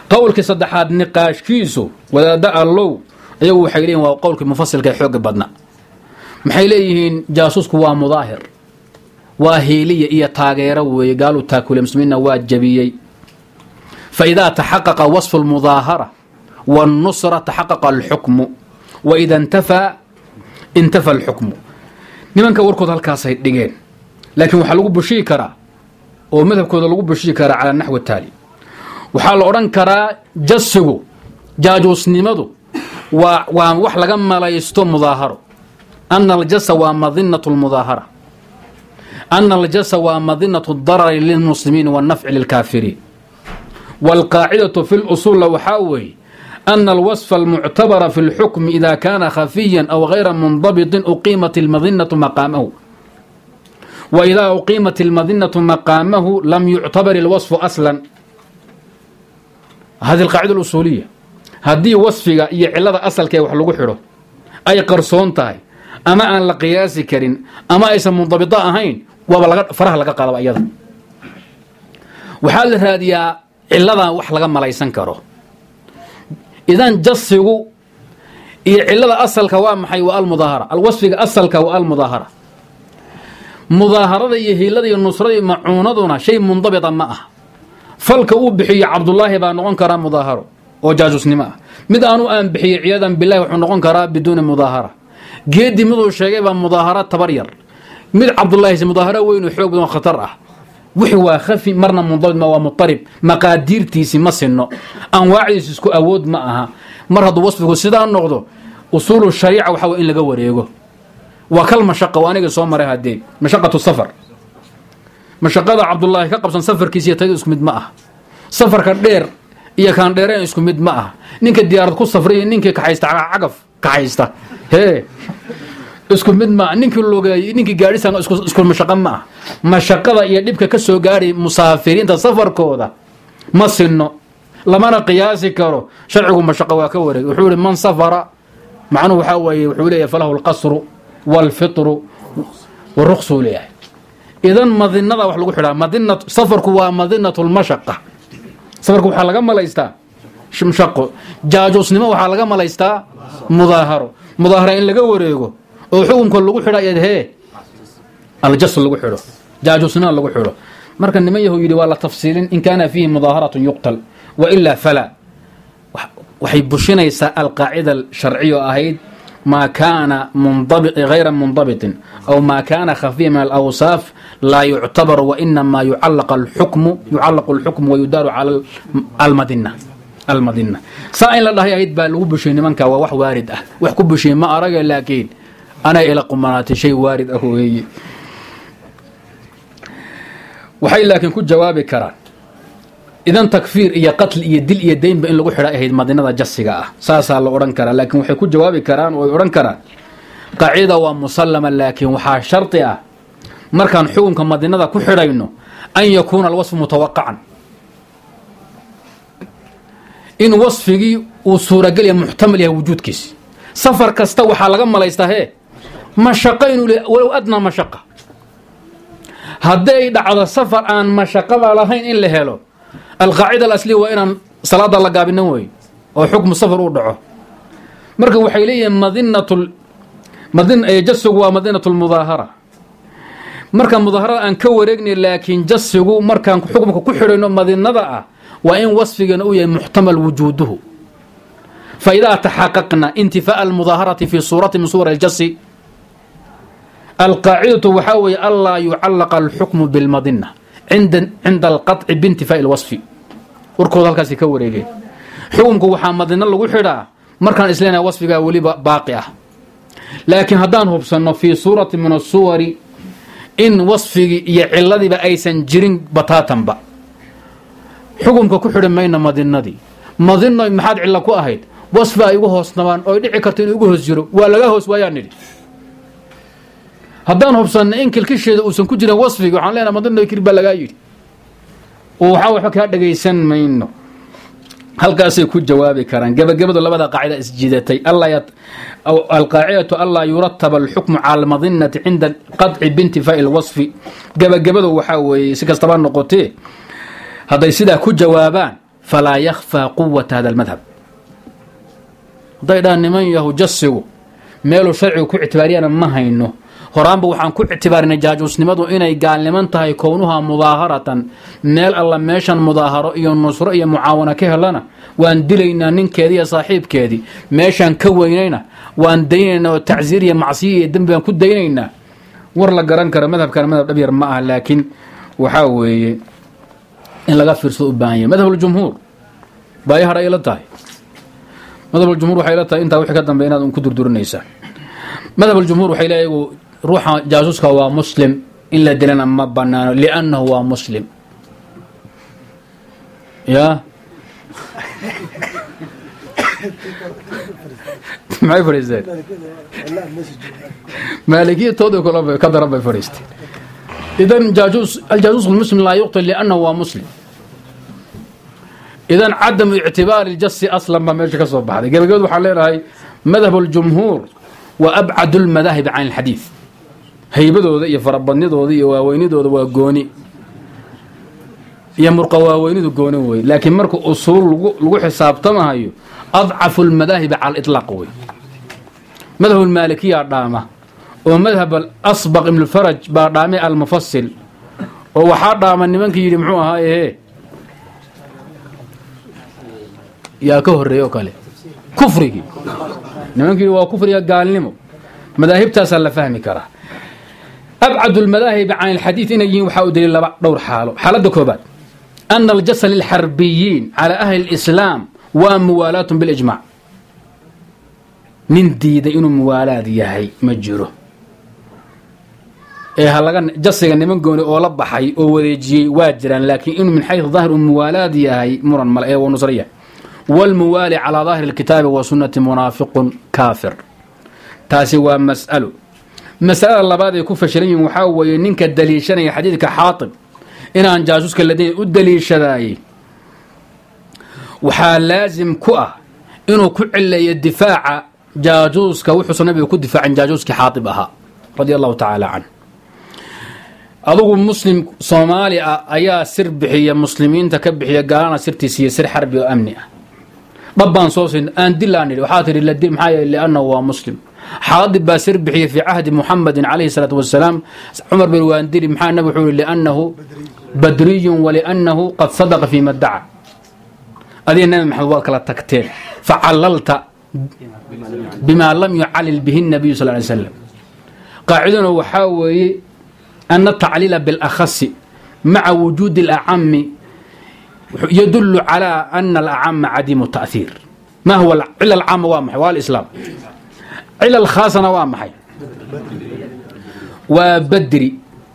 qowlkii saddexaad niqaashkiisu wadaada allow ayagu waxay leeyihiin waa qowlkii mufasilka ee xooga badna maxay leeyihiin jaasusku waa mudaahir waa heeliya iyo taageero weeye gaalu taakule muslimiinna waa jabiyey faidaa taxaqaqa wasfu lmudaahara wاnnusra taxaqaqa alxukmu waida intafaa intafa alxukmu nimanka warkood halkaasay dhigeen laakiin waxaa lagu bushiyi karaa oo madhabkooda lagu bushiyi karaa cala naxwi taali waxaa la odhan karaa jasigu jaajuusnimadu waa waa wax laga malaysto mudaaharo ana aljasa waa madinatu lmudaahara ana aljasa waa madinatu darari lilmuslimiin wاnnafci lilkaafiriin wاlqaacidatu fi lusuula waxaa weeye ana alwasfa almuctabara fi اlxukmi ida kaana khafiya aw gayra mundabiطin uqiimat اlmadinatu maqaamahu waidaa uqiimat اlmadinatu maqaamahu lam yuctabar اlwasfu aslan hadi alqaacida alusuuliya haddii wasfiga iyo cilada asalkee wax lagu xidho ay qarsoon tahay ama aan la qiyaasi karin ama aysan mundabito ahayn waaba laga faraha laga qaadaba iyada waxaa la raadiyaa ciladan wax laga malaysan karo idan jasigu iyo cilada asalka waa maxay waa almudaahara alwasfiga asalka waa almudaahara mudaaharada iyo hiilada iyo nusrada iyo macuunaduna shay mundabita ma ah falka uu bixiyo cabdullaahi baa noqon karaa mudaaharo oo jaajusnimo ah mid aanu aan bixiyo ciyadan bilahi wuxuu noqon karaa biduuni mudaahara geedi miduu sheegay baa mudaahara tabar yar mid cabdullaahi mudaaharo weyn oo xoog badan oo khatar ah wixii waa khafi marna mundabit ma waa mutarib maqaadiirtiisi ma sinno anwaacdiisi isku awood ma aha mar hadduu wasfigu sidaa noqdo usuulu shariica waxaa in laga wareego waa kal mashaqa waa aniga soo maray haddee mashaqatu safar mashaqada cabdullaahi ka qabsan safarkiisa iyo tayada isku mid ma ah safarka dheer iyo kaan dheereen isku mid ma ah ninka diyaarad ku safray iyo ninkii kaxaysta cagaf kaxaysta hee isku mid ma ninkii loogeeyay ninkii gaadhisan isku isku mashaqo ma ah mashaqada iyo dhibka ka soo gaaray musaafiriinta safarkooda ma sinno lamana qiyaasi karo sharcigu mashaqo waa ka wareeg wuxuu yiri man safara macnuhu waxa weeye wuxuu leeyahay falahu alqasru walfitru warukhsu leeyahay idan madinada wax lagu xidhaa madinatu safarku waa madinatu lmashaqa safarku waxaa laga malaystaa shaqo jaajusnimo waxaa laga malaystaa mudaaharo mudaahara in laga wareego oo xukunka lagu xidha hee aljas lagu xidho jaajusnimo lagu xidho marka niman yahu yidhi waa la tafsiilin in kaana fiihi mudaaharatun yuqtal wa ilaa fala waxay bushinaysaa alqaacida sharciyo ahayd maa kaana gayra mundabitin aw maa kaana khafiya min alawsaaf laa yuctabar wainamaa yucallaqu alxukmu wayudaaru cala almadina almadina saa in la dhahay ahayd baa lagu bushay nimanka waa wax waarid ah wax ku bushay ma araga laakiin anaa ila qumanaatay shay waarid ah weeye waxay laakiin ku jawaabi karaan idan takfiir iyo qatl iyo dil iyo daynba in lagu xidha ahayd madinada jasiga ah saasaa la odhan karaa laakiin waxay ku jawaabi karaan oo ay odhan karaan qaacida waa musallama laakiin waxaa shardi ah markaan xukunka madinada ku xidhayno an yakuuna alwasfu mutawaqacan in wasfigii uu suuragelya muxtamal yahay wujuudkiisi safar kasta waxaa laga malaystaa hee mashaqo inuu le walow adnaa mashaqa hadday dhacdo safar aan mashaqada lahayn in la helo alqaacida alasliya waa inaan salaada la gaabinan wey oo xukmu safar uu dhaco marka waxay leeyihiin madinatu madin jasigu waa madinatu lmudaahara markaan mudaaharada aan ka wareegnay laakiin jasigu markaan xukumka ku xidhayno madinada ah waa in wasfigana uu yahay muxtamal wujuuduhu faidaa taxaqaqna intifaaءa almudaaharati fi suurati min suwar اljasi alqaacidatu waxaa weeye anlaa yucallaqa alxukmu bilmadina cinda alqaطci biintifaaءi اlwasfi warkooda halkaasi ka wareegeen xukumku waxaa madino lagu xidhaa markaan isleenahay wasfigaa weliba baaqi ah laakiin haddaan hubsanno fii suurati min asuwari in wasfigii iyo ciladiiba aysan jirin bataatanba xukumka ku xidhi mayna madinadii madino maxaad cilo ku ahayd wasfi ay igu hoos nabaan oo dhici karto inuu igu hoos jiro waa laga hoos waayaan nidhi haddaan hubsanna in kilkisheeda uusan ku jirin wasfigi waxaan leenahay madino kir baa lagaa yidhi oo waxaa waxba kaa dhagaysan mayno halkaasay ku jawaabi karaan gabagabadu labada qaacida isjiidatay alqaacidatu anlaa yurataba alxukmu cala almadinati cinda qadci biintifaa'i alwasfi gabagabadu waxaa weeye si kastaba noqotee hadday sidaa ku jawaabaan falaa yakhfaa quwata hada almadhab hadday dhaan niman yahu jasigu meeluu sharcigu ku ictibaariyana ma hayno horaanba waxaan ku ictibaarinay jaajuusnimadu inay gaalniman tahay kownuha mudaaharatan meel alla meeshan mudaaharo iyo nusro iyo mucaawana ka helana waan dilaynaa ninkeedii iyo saaxiibkeedii meeshaan ka weynayna waan daynaynaa oo tacsiir iyo macsiyo iyo dembi baan ku daynaynaa war la garan karo madhabkan madhab dhab yar ma ah laakiin waxaa weeye in laga fiirsado u baahan yahay madhabuljumhuur baayahar ay la tahay madhabuljumhuur waxay la tahay intaa wixii ka dambeya inaad un ku durdurinaysaa madhabuljumhuur waxay leeyahay ruuxa jaasuuska waa muslim in la dilana ma banaano liannahu waa muslim ya maxay fadhiisteen maalikiyatooda ka daran bay fadhiisteen idan jaajuus aljaasuus almuslim laa yuqtal liannahu waa muslim idan cadamu ictibaari ljasi aslan baa meesha ka soo baxday gabagabad waxaan leenahay madhab اljumhuur wa abcadu اlmadaahib can اlxadiid haybadooda iyo farabadnidooda iyo waaweynidooda waa gooni iyo murqa waaweynidu gooni wey laakiin marka usuul lagu xisaabtamahayo adcafu اlmadaahibi cala اطlaaq wey madhab اlmaalikiya dhaama oo madhab asbaq ibn faraj baa dhaamay almufasil oo waxaa dhaama nimankii yidhi muxuu ahaaye yaa ka horeeyo kale kufrigii nimankii waa kufriga gaalnimo madaahibtaasaa la fahmi karaa abcad اlmadaahibi can اlxadiid inay yihiin waxaa u daliil laba dhowr xaalo xaaladda koobaad ana aljasa lilxarbiyiin cala ahli اlislaam waa muwaalaat bilijmac nin diiday inuu muwaalaad yahay ma jiro ee halaga jasiga niman gooni oo la baxay oo wareejiyey waa jiraan laakiin inuu min xayثu daahir uu muwaalaad yahay muran male ee waa nusriya wاlmuwaali calىa daahir اlkitaabi wa sunati munaafiqun kaafir taasi waa mas'alo masalada labaad ay ku fashilan yihiin waxaa weeye ninka daliishanaya xadiidka xaatib inaan jaasuuska ladin u daliishadaayey waxaa laasim ku ah inuu ku cileeyo difaaca jaajuuska wuxuusa nabiga ku difaacin jaajuuskii xaatib ahaa radia allahu tacaala canh adugu muslim soomaali ah ayaa sir bixiya muslimiinta ka bixiya gaalana sirtiisiiyo sir xarbi oo amni ah dhabbaan soo siin aan dilaan idhi waxaa tihi ladil maxaa yeele liannahu waa muslim xaadib baa sir bixiya fii cahdi muxamadin calayhi salaatu wasalaam cumar bin waandili maxaa nabi wuxuu yihi liannahu badriyun waliannahu qad sadaqa fii ma daca adiga nabi maxamed waad kala tagteen facalalta bimaa lam yucalil bihi nabiyu sal ly slam qaaciduna waxaa weeye ana atacliila biاlakhasi maca wujuudi اlacami yadulu calى ana alacama cadiimu taأhiir ma huwa cila alcaama waa maxay waa alislaam cila alkhaasana waa maxay waa badri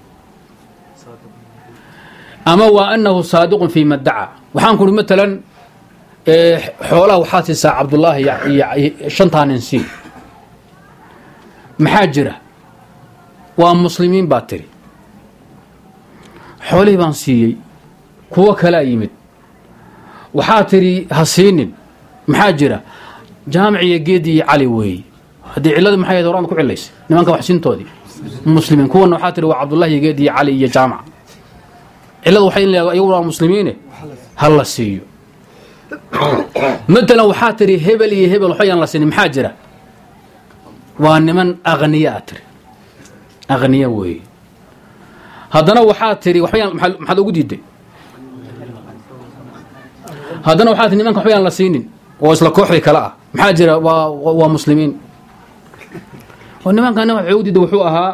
ama waa anahu saadiqun fii ma daca waxaan ku uhi maalan xoolaha waxaa siisaa cabdullaahi iyo shantaa nin sii maxaa jira waa muslimiin baa tiri xoolihii baan siiyey kuwo kalaa yimid waxaa tidhi ha siinin maxaa jira jaamic iyo geedi iyo cali weeye haddii cilladu maxay ahayd horaad ku cilaysay nimanka waxsintoodii muslimiin kuwana waxaa tihi waa cabdullahi iyo geedi iyo cali iyo jaamac cilladu waxay in la iyaguna waa muslimiine ha la siiyo matalan waxaa tihi hebel iyo hebel waxbayaan la siinin maxaa jira waa niman aqniya a tiri aqniya weeye haddana waxaa tihi waxbayaan maxaad ugu diiday haddana waxaa tii nimanka waxbayaan la siinin oo isla kooxdii kale ah maxaa jira waa waa muslimiin oo nimankana waxay ugu diiday wuxuu ahaa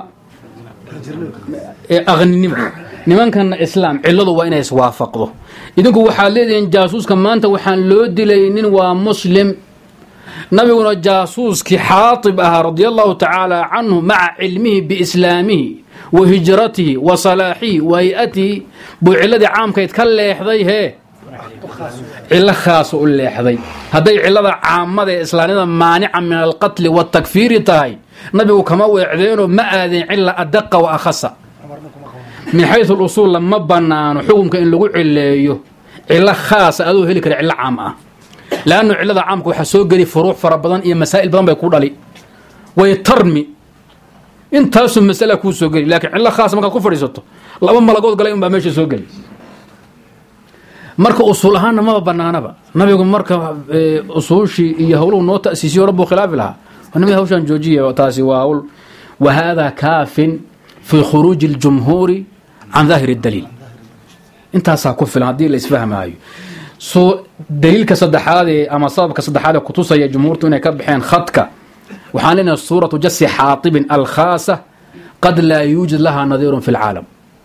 aqninimo nimankana islaam cilladu waa inay iswaafaqdo idinku waxaad leedihiin jaasuuska maanta waxaan loo dilaynin waa muslim nabiguna jaasuuskii xaatib ahaa radia allahu tacaala canhu maca cilmihi biislaamihi wa hijratihi wa salaaxihi wa hay-atihi buu cilladii caamkayd ka leexday hee cilo khaaso u leexday hadday cillada caamada ee islaamnimada maanica min alqatli waatakfiiri tahay nabigu kama weecdeenoo ma aadeen cila adaqa wa akhasa min xaysu lusuulla ma banaano xukunka in lagu cileeyo cilo khaasa adoo heli kara cillo caam ah laannu cillada caamka waxaa soo geli furuuc fara badan iyo masaa'il badan bay ku dhali way tarmi intaasuu masala kuu soo geli laakiin cillo khaasa markaad ku fadhiisato laba malagood galay unbaa meesha soo geli marka usul ahaanna ma banaanaba nabigu marka usuushi iyo hawluhu noo ta'siisiyo rabbu khilaaf laha nabi hawshan joojiye taasi waa hawl وهذا كاف في خروج الجمهور عن ظاهر الدليل انت ساكف الهدي اللي اسفهم هاي سو دليل كصدحاد اما صاب كصدحاد كتوسا يا جمهورته انك بحين خطك وحالنا الصورة جس حاطب الخاصة قد لا يوجد لها نظير في العالم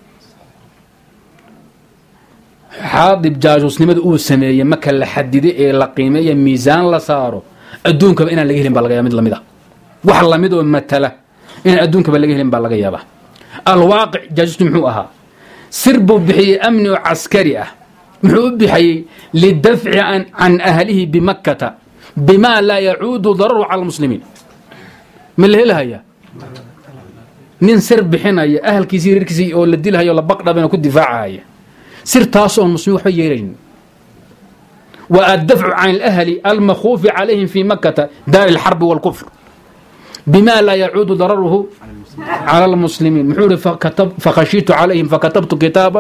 حاطب جاجوس نمد او سميه مكه لحديده اي لا قيمه ميزان لا سارو ادونك ان لا هلين بلغيا مid lamida wax lamido matala in adduunka ba laga helin baa laga yaabaa alwaaqic jaajustu muxuu ahaa sirbu bixiyay amni oo askari ah muxuu bixiyay lidafci an an ahlihi bimakkah bima la yaudu darar ala almuslimin min lahaya nin sir bixinaya ahlkiisii reerkiisii oo la dilhayo la baqdhabana ku difaacaya sirtaas oo muslimiin wax yeeleen wa ad-daf'u 'an al-ahli al-makhuf 'alayhim fi makkah dar al-harb wal-kufr بما لا يعود ضرره على المسلمين محور فكتب فخشيت عليهم فكتبت كتابا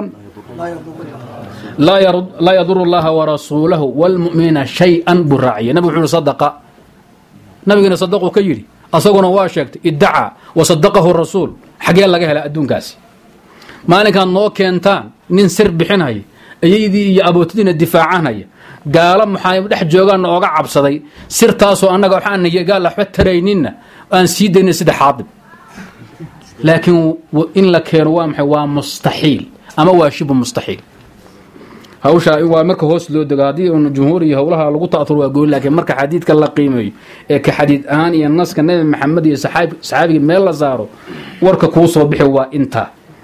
لا يرد لا يضر الله ورسوله والمؤمنين شيئا بالرعيه نبي محور صدق نبينا صدقوا كيري اصغنا واشكت ادعى وصدقه الرسول حق يلا هلا ادون كاس ما انا كان نو كنتان نين سر بخناي ايدي iyo abootidina difaacanaya gaala maxay dhex joogan ooga cabsaday sirtaas oo anaga waxaan gaal la xatarayninna aan siidayna sida xaadib laakiin in la keeno waa maxay waa mustaxiil ama waa shib mustaxiil hawsha waa marka hoos loo dagaadii oo jumhuuriga hawlaha lagu taasuro waa gool laakiin marka xadiidka la qiimeeyo ee ka xadiid aan iyo naska nabi maxamed iyo saxaab saxaabiga meel la saaro warka ku soo bixi waa inta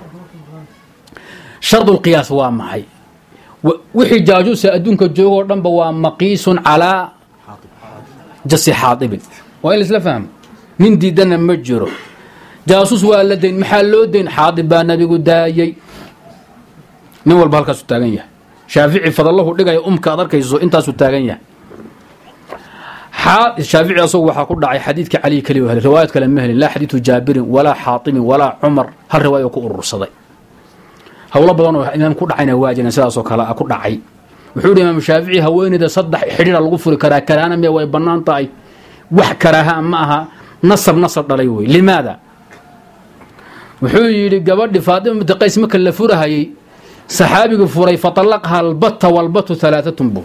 shartu qiyaas waa maxay wixii jaajuus adduunka joogo dhanba waa maqiisun ala jasi xaadib waa isla faham nin diidana ma jiro jaasus waa la deyn maxaa loo deyn xaadib baa nabigu daayay nin walba halkaas u taagan yahay shaafici fadallahu dhigay umka adarkayso intaas u taagan yahay حاد الشافعي أصو وحكون على حديث علي كلي وهل رواية كلام مهل لا حديث جابر ولا حاطم ولا عمر هالرواية كور الرصدي هؤلاء بدانوا إمام كل عين واجنا سلاسو كلا أكون عي وحول إمام الشافعي هوين إذا صدح حرير الغفر كرا كرانا ميا ويبنان طاي وحكرها معها نصب نصب ضليوي لماذا وحول قبل فاطمة متقيس مكل فورها هي صحابي فوري فطلقها البط والبط ثلاثة بو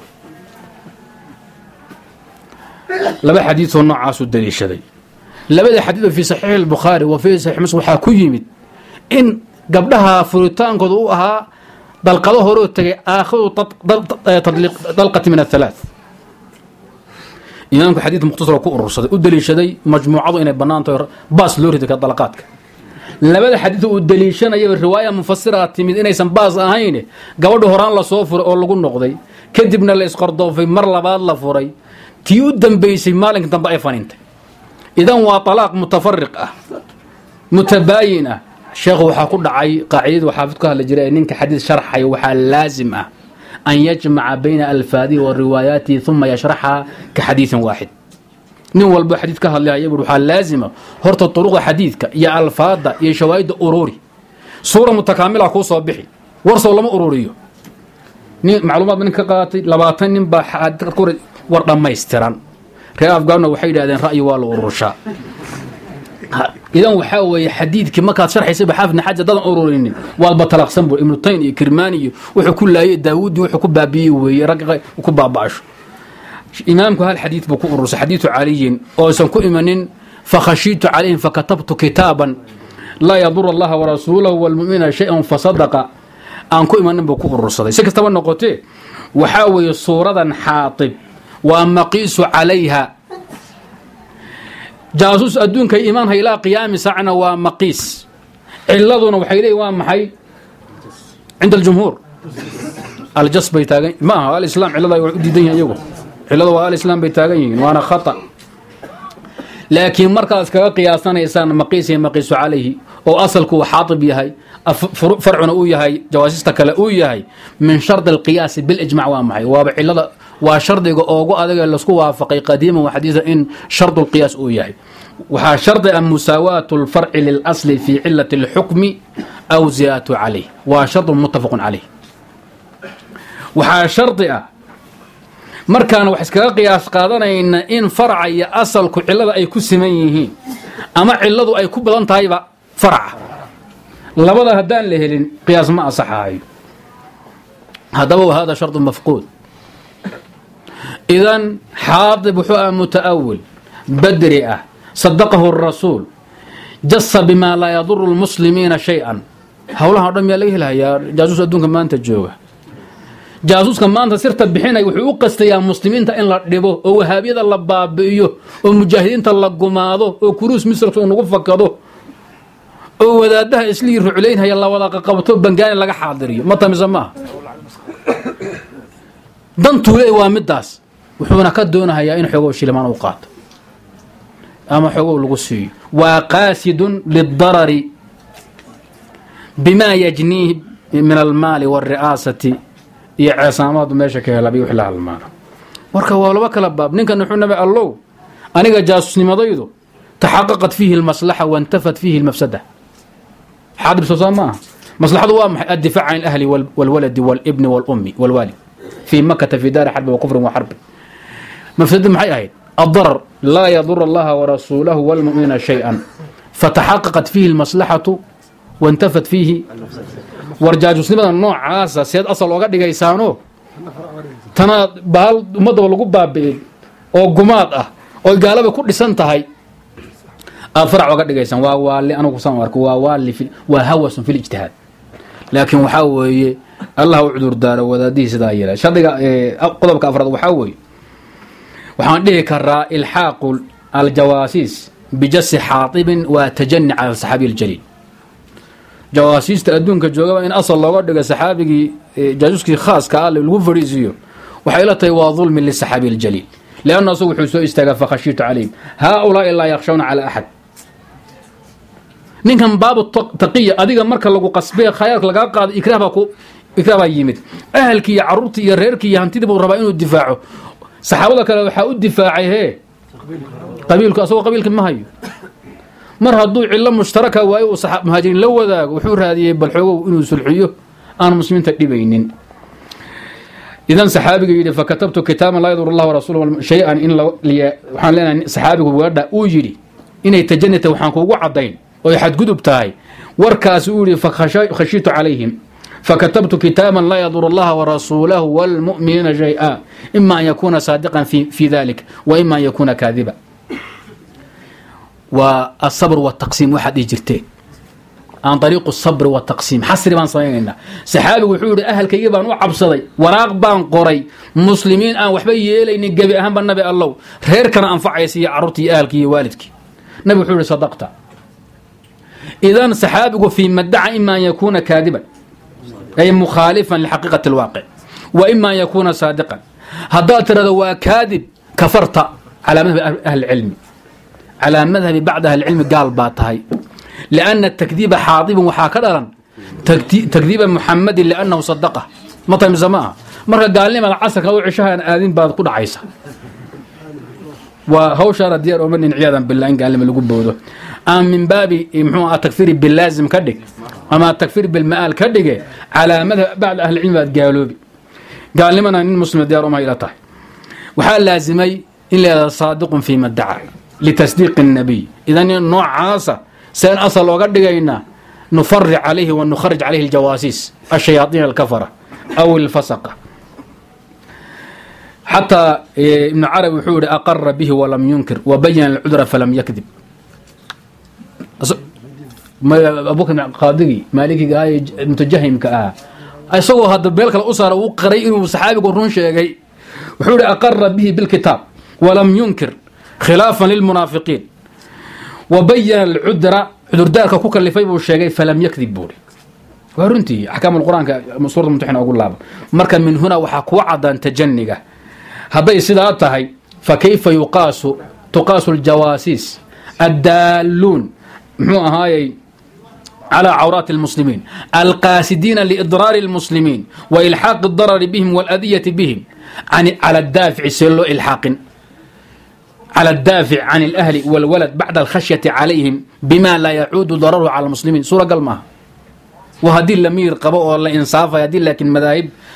لبا حديث النعاس الدليل شدي لبا حديث في صحيح البخاري وفي صحيح مسلم waxaa ku yimid in gabdhaha furitaankood uu ahaa dalqado hore oo tagay aakhiro tadliq dalqat min الثلاث imaamku xadiid mukhtasar ku urursaday u daliishaday majmuucadu inay banaanto baas loo riday ka dalqaadka labada xadiid uu daliishanayo riwaaya mufassira timid inaysan baas ahayn gabadhu horaan la soo furay oo lagu noqday kadibna la isqardoofay mar labaad la furay تيود دنبيسي مالك دنبا اي فانينتي اذا هو طلاق متفرق اه متباين اه شيخ وحا ku dhacay qaacidad waxa fidka la jiray ninka xadiis sharxay waxa laazim ah an yajma'a bayna alfaadi wa riwayati thumma yashraha ka hadith waahid nin walba xadiis ka hadlaya waxa laazima horta turuqa xadiiska iyo alfaada iyo shawaahid ururi suura mutakaamila ku soo bixi warso lama ururiyo ni macluumaad min ka qaatay labaatan nin ba xadiis ku war dhamaystiran reer afgaana waxay yiraahdeen ra'yi waa la urusha idan waxa weeye xadiidkii marka sharxaysa baxaafna xaja dadan ururinin walba talaqsan buu ibn tayn iyo kirmani wuxuu ku laayay daawud wuxuu ku baabiyay weeye rag ku baabaasho imaamku hal xadiid buu ku urusay xadiidu caliyin oo san ku imanin fa khashitu alayhim fa katabtu kitaban la yadur Allah wa rasuluhu wal mu'mina shay'an fa sadaqa aan ku imanin buu ku urursaday si kastaba noqotay waxa weeye suuradan xaatib ومقيس عليها جاسوس أدونك إيمان إلى قيام ساعنا ومقيس علادنا وحيلي ومحي عند الجمهور الجص بيتاغين ما هو الإسلام علاد يعدي دنيا يوم علاد والإسلام بيتاغين وأنا خطأ لكن مركز كقياسنا إنسان مقيس مقيس عليه أو أصلك حاطب يهي فرعنا أويهي جواسيستك لأويهي من شرط القياس بالإجماع ومحي وبعلاد وشرطه اوغو ادغ لا اسكو وافقي قديما وحديثا ان شرط القياس او يحي وها شرط ان مساواه الفرع للاصل في عله الحكم او زياده عليه وشرط متفق عليه waxaa shardi ah markaan wax iskaga qiyaas qaadanayna in faraca iyo asalku cillada ay ku siman yihiin ama cilladu ay ku badan tahayba faraca labada haddaan la helin qiyaas ma asaxaayo haddaba wahada shardu mafquud idan xaadib wuxuu ah muta'awil badri ah sadaqahu الrasuul jasa bima laa yaduru lmuslimiina shay-an howlaha o dhan miyaa laga helahayaa jaasuus adduunka maanta jooga jaasuuska maanta sirta bixinay wuxuu u qastayaa muslimiinta in la dhibo oo wahaabyada la baabi'iyo oo mujaahidiinta la gumaado oo kuruus misrka uu nagu fakado oo wadaadaha islii ruculaynhaya la wada qaqabto bangaani laga xaadiriyo ma tamisa maaha dantuu leey waa midaas wuxuuna ka doonahayaa in xogow shilimaan u qaato ama xogow lagu siiyo waa qaasidun lidarari bima yajniih min almaali wاlri'aasati iyo ceesaamadu meesha ka helabiy wix la halmaano marka waa laba kala baab ninkan wuxuu nabi allow aniga jaasusnimadaydu taxaqaqat fiihi اlmaslaxa waintafat fiihi اlmafsada xaadib soosaa maaha maslaxadu waa maxay addifaac can اlahli wاlwaladi wاlibni wاlummi wاlwaalid fii makata fii daari xarbin wakufrin waxarbin mafsadadu maxay ahayd الضرر لا يضر الله ورسوله والمؤمنين شيئا فتحققت فيه المصلحة وانتفت فيه warjaajusnimada noocaasa seed asal oga dhigaysaano tana baal ummadaba lagu baabi'in oo gumaad ah oo gaalaba ku dhisan tahay aad farac oga dhigaysaan waa waali anigu saan arko waa waali waa hawasun fil ijtihaad laakiin waxaa weeye allah u cudur daaro wadaadihii sidaa yeelay shardiga qodobka afraad waxaa weeye waxaan dhihi karaa ilxaaqu aljawaasiis bijasi xaatibin waa tajani cala saxaabiy aljaliil jawaasiista adduunka joogaba in asal looga dhigo saxaabigii jaasuuskii khaaska ah lagu fadhiisiiyo waxay la tahay waa dulmi lisaxaabiy aljaliil lianna asagu wuxuu soo istaagaa fakhashiitu calayhim haaulaa'i laa yakhshawna calaa axad ninkan baabu taqiya adiga marka lagu qasbee khayaalka lagaa qaado ikraah baa ku ikraah baa yimid ahalkii iyo carruurtii iyo reerkii iyo hantidii buu rabaa inuu difaaco saxaabada kale waxaa u difaacay hee qabiilku asagoo qabiilka ma hayo mar hadduu cillo mushtaraka waayo uu muhaajiriin la wadaago wuxuu raadiyey bal xoogow inuu sulxiyo aan muslimiinta dhibaynin idan saxaabiga yidhi fakatabtu kitaaban laa yadur allah warasuuluhu shay-an in waxaan leenahay saxaabigu weedha uu yidhi inay tajanita waxaan kuugu caddayn oo ay xadgudub tahay warkaasi uu yidhi fakhashiitu calayhim فكتبت كتابا لا يضر الله ورسوله والمؤمنين شيئا إما أن يكون صادقا في, في ذلك وإما أن يكون كاذبا والصبر والتقسيم واحد يجرتين عن طريق الصبر والتقسيم حسر بان صيغنا سحابي وحور أهل كيبان وعبصدي وراق بان قري مسلمين أن وحبي يلين قبي أهم بالنبي الله غير كان أنفع يسي عرضي أهلك والدك نبي وحور صدقت إذن سحابي في مدعى إما أن يكون كاذبا أي مخالفا لحقيقة الواقع وإما يكون صادقا هذا ترى كاذب كفرت على مذهب أهل العلم على مذهب بعض أهل العلم قال باطهي لأن التكذيب حاضب وحاكرا تكذيب محمد لأنه صدقه مطعم زماء مرة قال لي ما العصر كانوا عشاء آذين بعد قد عيسى وهو شار ديار ومن عياذا بالله إن قال لي ما لقوا بوده أم من باب التكفير باللازم كدك أما التكفير بالمآل كدك على مذهب بعض أهل العلم قالوا بي قال لمن أن المسلم ديار وما إلى طه وحال لازمي إلا صادق فيما ادعى لتصديق النبي إذا نوع عاصة سين أصل وقدقينا نفرع عليه ونخرج عليه الجواسيس الشياطين الكفرة أو الفسقة حتى ابن عربي وحور أقر به ولم ينكر وبين العذر فلم يكذب أبوك قاضي مالكي قاي متجهم كآه أسوه هذا بيلك الأسرة وقرأ إنه صحابي قرون شيء وحور أقر به بالكتاب ولم ينكر خلافا للمنافقين وبين العذر عذر دارك كوكا اللي فيبو الشيء فلم يكذب بوري وهرنتي أحكام القرآن كسورة الممتحنة أقول لها مركا من هنا وحق وعدا تجنجة هذا يصير هاي فكيف يقاس تقاس الجواسيس الدالون هاي على عورات المسلمين القاصدين لإضرار المسلمين وإلحاق الضرر بهم والأذية بهم عن على الدافع سلو إلحاق على الدافع عن الأهل والولد بعد الخشية عليهم بما لا يعود ضرره على المسلمين سورة قلمها وهذه الأمير قبوا الله إنصافها هذه لكن مذاهب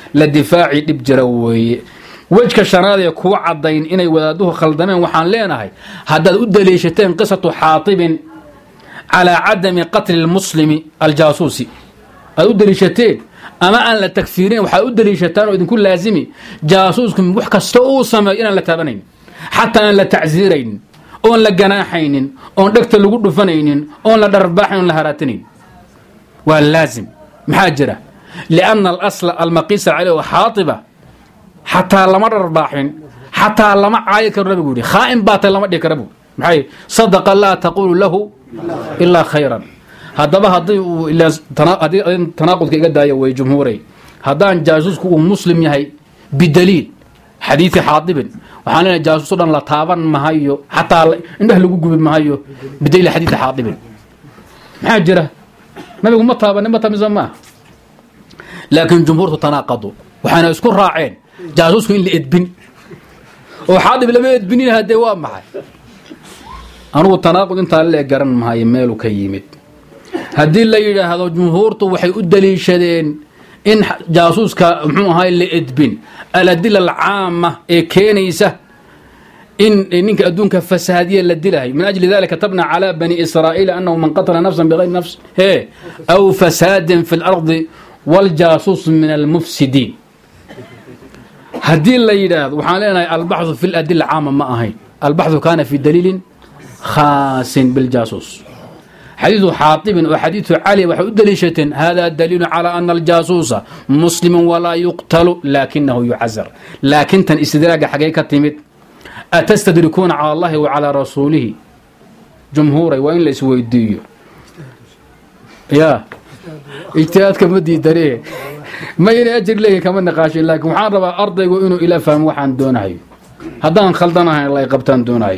لدفاعي دب جروي وجهك شنادي كو عدين إني ودادوه خلدمين وحان ليناهي هذا أدليشتين قصة حاطب على عدم قتل المسلم الجاسوسي أدليشتين أما أن لا تكفيرين وحا أدليشتان وإذن كل لازمي جاسوسكم وحكا استوصما إنا لا تابنين حتى أن لا تعزيرين أون لا جناحين أون دكت اللي قد فنين أون لا درباحين أون لا هراتنين واللازم محاجرة لأن الأصل المقيس عليه حاطبة حتى لما رباحين حتى لما عايك الرب يقولي خائن باطل لما ديك ربو محي صدق الله تقول له إلا خيرا هذا بقى هذا إلا تناقض كي قد داية وجمهوري هذا جاسوس مسلم يهي بدليل حديث حاطب وحنا جاسوس لا تابن مهايو حتى عنده لو غوب مهايو بدليل حديث حاطب محاجره ما بيقول ما تابن ما تمزما لكن جمهور تناقضوا وحنا اسكو راعين جاسوس إن لإدبن وحاطب لما يدبنين هذا waa maxay anu tanaaqud inta la garan mahay meel ka yimid hadii la yiraahdo jumhuurtu waxay u daliishadeen in jaasuuska muxuu ahay la idbin aladil al'aama ee keenaysa in ninka adduunka fasaadiye la dilahay min ajli dhalika tabna ala bani israa'il annahu man qatala nafsan bighayri nafs he aw fasadin fil ardi wal jaasus min al mufsidin hadii la yiraahdo waxaan leenahay al bahth fil adil al'aama ma ahay al bahth kana fi dalil خاص بالجاسوس حديث حاطب وحديث علي وحدليشة هذا دليل على أن الجاسوس مسلم ولا يقتل لكنه يعذر لكن تن استدراج حقيقة تمت أتستدركون على الله وعلى رسوله جمهوري وإن ليس ويديه يا اجتهاد كمدي دريه ما ينأجر ليه كمان نقاش لكن محاربة أرضي وإنه إلى فهم وحن دونه هذا خلطنا الله يقبتان دونه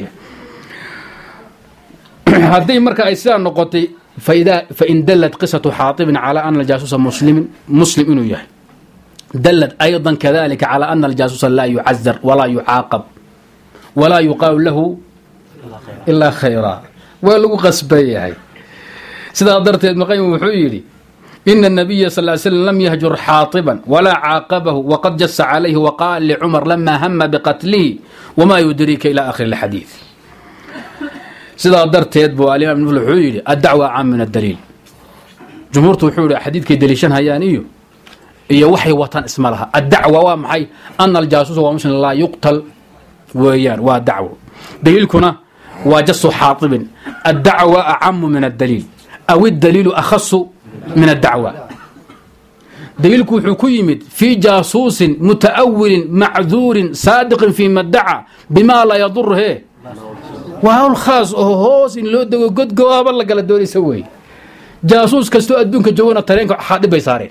هذه مركا إسلام نقطي فإذا فإن دلت قصة حاطب على أن الجاسوس مسلم مسلم إنه يحي دلت أيضا كذلك على أن الجاسوس لا يعذر ولا يعاقب ولا يقال له إلا خيرا ولو قصبي هاي سيدا درت ابن قيم وحيري إن النبي صلى الله عليه وسلم لم يهجر حاطبا ولا عاقبه وقد جس عليه وقال لعمر لما هم بقتله وما يدريك إلى آخر الحديث سيدا درتيد بو الامام ابن الحويري الدعوه عام من الدليل جمهورته وحوري حديث كي دليشان هيانيو iyo waxay watan isma laha الدعوه waa maxay ان الجاسوس هو مسلم لا يقتل ويان waa dacwo دليلكنا waa jasu حاطب الدعوه اعم من الدليل او الدليل اخص من الدعوه دليلك wuxuu ku yimid في جاسوس متأول معذور صادق فيما ادعى بما لا يضره وهو خاص هوس إن لو دقو قد قواب الله قال الدوري يسوي جاسوس كستو أدونك جوانا ترين حاضب بيسارين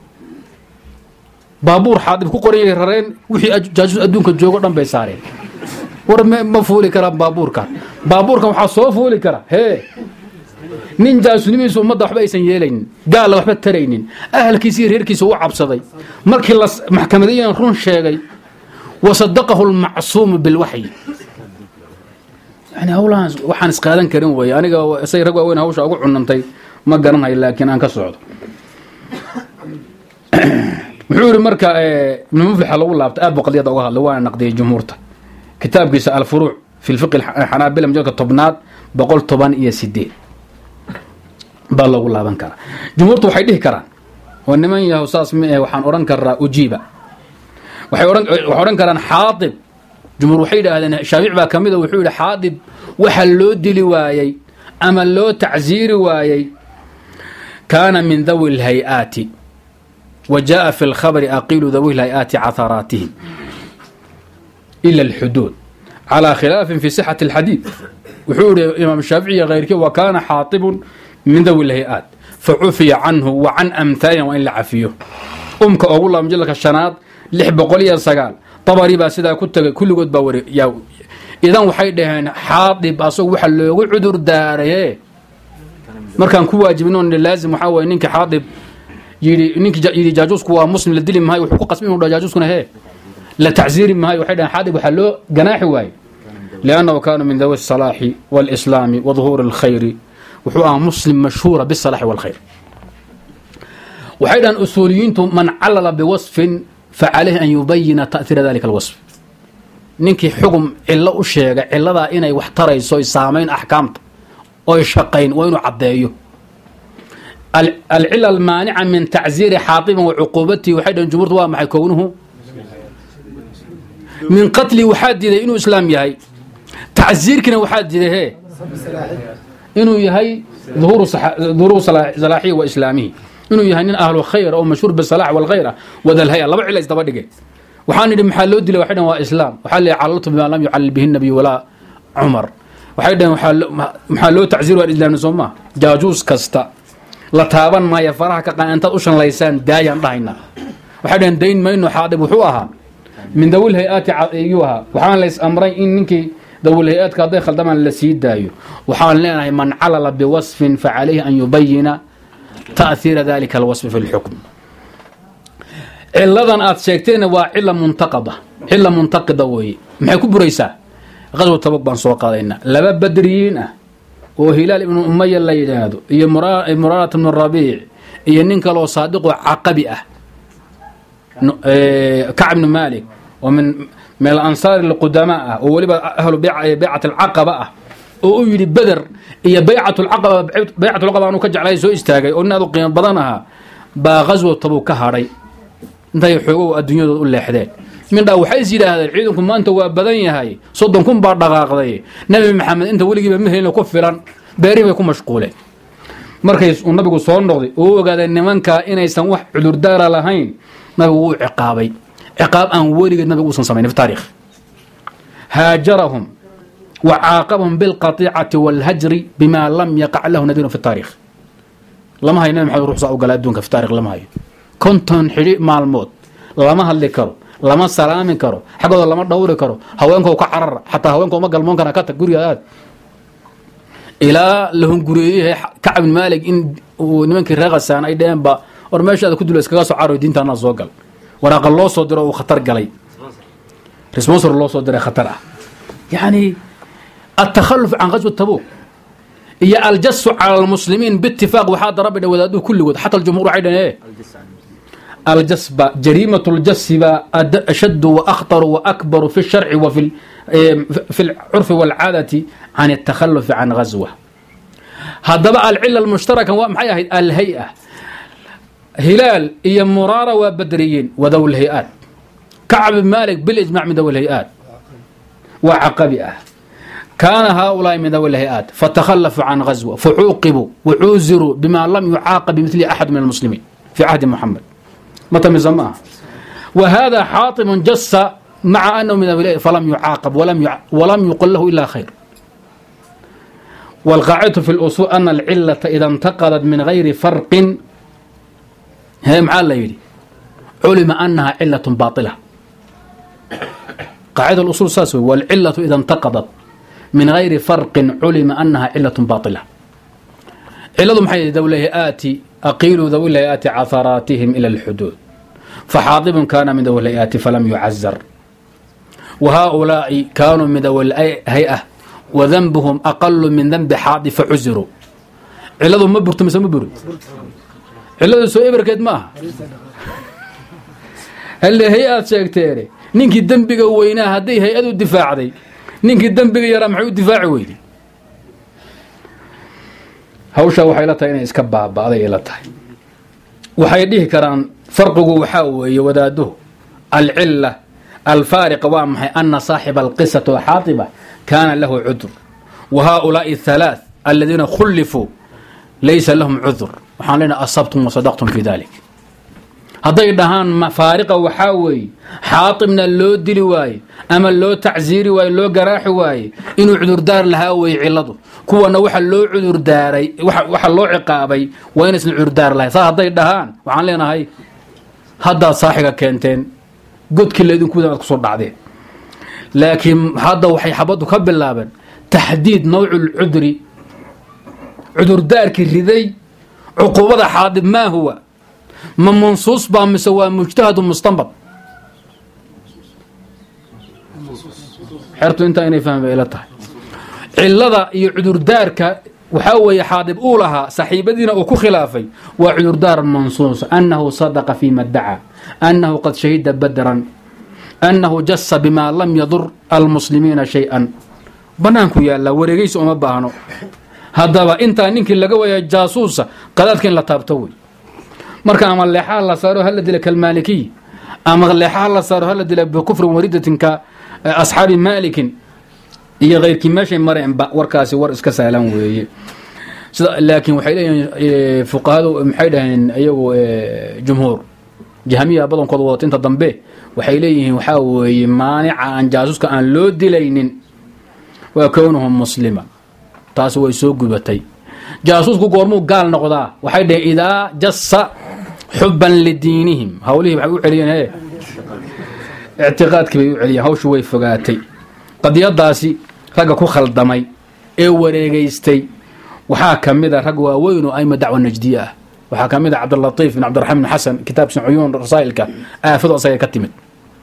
بابور حاضب كو قرية رارين وحي جاسوس أدونك جوانا بيسارين ورم مفولي كرام بابور كان بابور كان وحا فولي كرام هي نين جاسوس نميسو مدى وحبا يسان يلين قال وحبا ترينين أهل كيسير هيركيسو وعب صدي مركي محكمة دي نخرون شاقي وصدقه المعصوم بالوحي يعني هولان waxaan isqaadan karin way aniga say rag weyn hawsha ugu cunantay ma garanayo laakiin aan ka socdo wuxuu marka ee muflix lagu laabta aad boqoliyada uga hadlo waa naqdiyay jumhuurta kitaabkiisa al furu' fi al fiqh al hanabila majka tobnaad boqol toban iyo sideed baa lagu laaban kara jumhuurtu waxay dhihi karaan oo niman yahay saas ma waxaan oran karaa ujiiba waxay oran waxay oran karaan xaatib جمهور وحيد هذا شافعي با كميده وحو يري حاضب waxa loo dili waayay ama loo tacziiri waayay kana min dhawi alhay'ati وجاء في الخبر اقيل ذوي الهيئات عثراتهم الى الحدود على خلاف في صحة الحديث وحو امام الشافعي غيرك وكان حاطب من ذوي الهيئات فعفي عنه وعن امثاله وان لعفيه امك اقول الله مجلك الشناد لح بقوليه سغال طبري با سدا ku tagay kulligood ba war yaa idan waxay dhaheen xaadib asoo waxa loogu cudur daaray markaan ku waajibino in laazim waxa way ninka xaadib yiri ninka yiri jaajuusku waa muslim la dili mahay wuxuu ku qasbay inuu jaajuuskuna he la ta'ziiri mahay waxay dhaheen xaadib waxa loo ganaaxi waay لانه كان من ذوي الصلاح والاسلام وظهور الخير وهو مسلم مشهور بالصلاح والخير وحيدا اصوليين من علل بوصف فعليه أن يبين تأثير ذلك الوصف نينكي حكم علا أشيغا علا إنay wax tarayso saamayn أحكامta oo shaqayn وينو عديو العلة المانعة من تعزير حاطم وعقوبته وحيدا جمهورته waa maxay كونه من قتل وحادده إنه إسلام يهي تعزيركنا وحادده هي إنه يهي ظهور صح... ظهور صلاحي وإسلامي إنه يهي إن أهل خير أو مشهور بالصلاح والغيرة وذا الهيئة الله بعلا يستبدقه وحان دي محل ودي وحيدا وإسلام وحال يعلط بما لم يعلل به النبي ولا عمر وحيدا محل تعزير والإسلام نسوما جاجوس كستا لطابا ما يفرح كقان أنت أشن ليسان دايا رهينا وحيدا دين ما إنه حاضب وحوها من ذوي الهيئات أيها وحان ليس أمرين إن إنك ذوي الهيئات كذا خدما لسيد دايو وحان لنا من علل بوصف فعليه أن يبين تأثير ذلك الوصف في الحكم علة أن أتشكتين وعلة منتقدة علة منتقدة وهي ما يكون بريسة غزوة تبوك بان سوق علينا لبا بدريين وهلال ابن أمية اللي يجاهدوا هي مرارة من الربيع هي نينك لو صادق وعقبئة كعب بن مالك ومن من الأنصار القدماء وولبا أهل بيعة العقبة ويلي بدر هي بيعة العقبة بيعة العقبة أنه كجع عليه سو استاغي قلنا ذو قيم بدنها با غزوة تبوك كهري انت يحقوا الدنيا دول لحدين من دا waxay siidaahdeen ciidanku maanta waa badan yahay soddon kun baa dhaqaaqday nabi maxamed inta waligiiba mehelna ku filan beeri bay ku mashquuleen markay uu nabigu soo noqday oo ogaaday nimanka inaysan wax cudur daara lahayn nabigu uu ciqaabay ciqaab aan waligeed nabigu uusan sameeyay fi taariikh haajarahum wa aaqabahum bil qati'ati wal hajri bima lam yaqa' lahu nadir fi taariikh lama hayna maxay ruuxsa u galaa adduunka fi taariikh lama hayo konton xiri maalmood lama hadli karo lama salaami karo xaqooda lama dhawri karo haweenkoo ka carar xataa haweenkoo ma galmoon kana ka tag guriga ilaa lahum guriye Kacab bin Malik in nimankii reeqasaan ay dheen ba war meeshaada ku dul iskaga soo caro diintana soo gal waraaqa loo soo diro oo khatar galay responsor loo soo diray khatar ah yani التخلف عن غزوة تبوك هي الجس على المسلمين باتفاق وحاد ربنا وذادوه كل ود حتى الجمهور عيدا ايه الجسب جريمة الجسب أشد وأخطر وأكبر في الشرع وفي في العرف والعادة عن التخلف عن غزوة. هذا بقى العلة المشتركة معايا الهيئة هلال هي مرارة وبدريين وذوي الهيئات كعب بن مالك بالإجماع من ذوي الهيئات وعقبئة كان هؤلاء من ذوي الهيئات فتخلفوا عن غزوة فعوقبوا وعوزروا بما لم يعاقب بمثل أحد من المسلمين في عهد محمد متى من زمان. وهذا حاطم جس مع أنه من ذوي فلم يعاقب ولم يع... ولم يقل له إلا خير. والقاعدة في الأصول أن العلة إذا انتقدت من غير فرق هي معالة يلي علم أنها علة باطلة. قاعدة الأصول ساسوي والعلة إذا انتقدت من غير فرق علم أنها علة باطلة. علة محيي ذوي آتي أقيل ذوي آتي عثراتهم إلى الحدود فحاطب كان من ذوي الهيئات فلم يعزر وهؤلاء كانوا من ذوي الهيئة وذنبهم أقل من ذنب حاطب فعزروا. علة ما برت مسمى برد علة سوء بركت ما اللي هيئات شاكتيري نينك الدنبق ويناها دي هيئة الدفاع دي نينك الدنبق يرى محيو الدفاع ويدي hawsha waxay la tahay inay iska baabaaday la tahay waxay dhihi karaan farqigu waxa weeye wadaadu al-illa al-fariq wa ma anna sahib al-qissah wa hatiba kana lahu udhr wa haula'i thalath alladhina khulifu laysa lahum udhr waxaan leena asabtum wa sadaqtum fi dhalik haday dhahan mafariqa waxa weeye xaatibna loo dili waay ama loo tacziiri waay loo garaaxi waay inuu cudur daar lahaa way ciladu kuwana waxa loo cudur daaray waxa loo ciqaabay waa in isla cudur daar lahay saa haday dhahan waxaan leenahay hadda saaxiga keenteen godkii leedin ku ku soo dhacday laakiin hadda waxay xabadu ka bilaaban tahdiid nooc udri cudur daarki riday uqubada xaadib ma huwa من منصوص بام سوا مجتهد مستنبط حرتو انت اني فاهم بيلتها علده iyo cudur daarka waxaa weeye xaadib uu lahaa saxiibadiina uu ku khilaafay waa cudurdaar mansuus annahu sadaqa fiima dacaa annahu qad shahida badran annahu jasa bimaa lam yadur almuslimiina shay-an bannaanku yaallaa wareegaysa uma baahno haddaba intaa ninkii laga waaya jaasuusa qadaadka in la taabto wey marka ama leexaha la saaro hala dila kalmaalikiy ama leexaha la saaro hala dila bikufrin waridatin ka asxaabi maalikin iyo keyrkii meeshay mareenba warkaasi war iska sahlan weeye laakiin waxay leeyihiin fuqahadu maxay dhaheen iyagu jumhuur jahmiya badankooda wadata inta dambe waxay leeyihiin waxaa weeye maanica aan jaasuuska aan loo dilaynin waa kownuhum muslima taas way soo gubatay jaasuusku goormuu gaal noqdaa waxay dhaheen idaa jasa xuban lidiinihim hawlihii waxay u celiyeen he ictiqaadkii bay u celiyeen hawshu way fogaatay qadiyadaasi ragga ku khaldamay ee wareegaystay waxaa ka mid a rag waaweyn oo ayma dacwa najdiye ah waxaa ka mid a cabdilatiif bin cabdiraxmaan bin xasan kitaabkiisa cuyuun rasaa'ilka aafadu asaga ka timid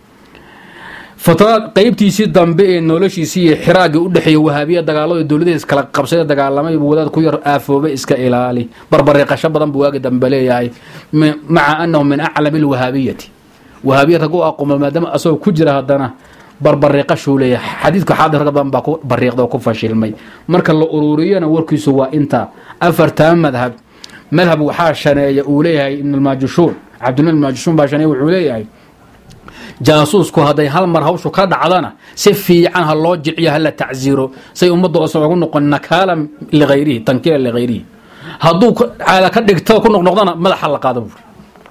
fatraa qaybtiisii dambe ee noloshiisii iyo xiraagii u dhexeeyey wahaabiya dagaalada dowladahiis kala qabsada dagaalamay buu wadaad ku yar aafoobay iska ilaali barbariiqasho badan buu waagi dambe leeyahay maca annahu min aclami alwahaabiyati wahaabiya rag u aqooma maadaama asagoo ku jira haddana barbariiqashuu leeyahay xadiidka xaadir rag badan baa ku bariiqda oo ku fashilmay marka la ururiyana warkiisu waa intaa afartaa madhab madhab waxaa shaneeya uu leeyahay ibn almaajushuun cabdillah almaajushuun baa shaneeya wuxuu leeyahay jaasuusku hadday hal mar hawshu ka dhacdana si fiican ha loo jiciyo hala tacsiiro say ummadda oosan ugu noqon nakaala lighayrihi tankiila lighayrihi hadduu caala ka dhigto ku noqnoqdana madaxa la qaado buuri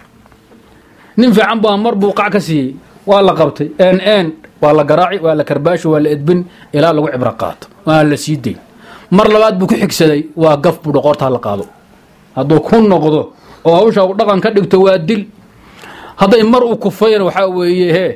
nin fiican baa mar buu qac ka siiyey waa la qabtay n n waa la garaaci waa la karbaashi waa la edbin ilaa lagu cibro qaato waa la sii dayn mar labaad buu ku xigsaday waa gaf buu dhoqoorta ha la qaado hadduu ku noqdo oo hawsha uu dhaqan ka dhigto waa dil hadday mar uu kufayna waxaa weeye he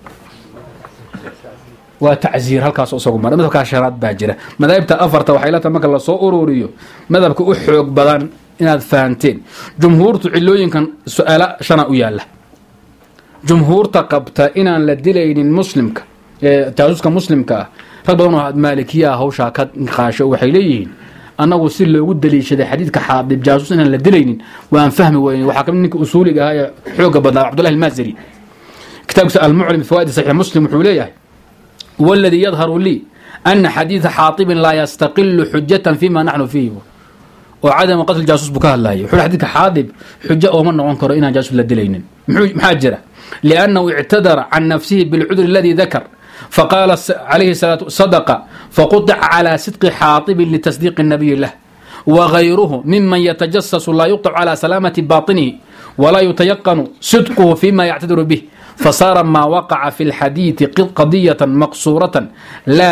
waa tacsiir halkaas isagu mar madhabka shanaad baa jira madaahibta afarta waxay la tahay marka la soo ururiyo madhabka u xoog badan inaad fahanteen jumhuurtu cilooyinkan su'aala shana u yaala jumhuurta qabta inaan la dilaynin muslimka ee jaasuuska muslimka ah rag badan oo maalikiya hawsha ka qaasho waxay leeyihiin annagu si loogu daliishaday xadiidka xaadib jaasuus inaan la dilaynin waan fahmi weyne waxaa kamid ninka usuuliga ahaa ee xooga badnaa cabdullahi almaaziri kitaabkiisa almuclim bifawaa'id saxiix muslim wuxuu leeyahay waladii yadharu lii ana xadiida xaatibin laa yastaqilu xujatan fima naxnu fiihi oo cadama qatl jaasuus buu ka hadlayay wuxuu xadiidka xaadib xujo ooma noqon karo inaan jaasuus la dilaynin maxaa jira liannahu ictadara can nafsihi bilcudri aladii dakar فقال عليه الصلاة صدق فقطع على صدق حاطب لتصديق النبي له وغيره ممن يتجسس لا يقطع على سلامة باطنه ولا يتيقن صدقه فيما يعتذر به فصار ما وقع في الحديث قضية مقصورة لا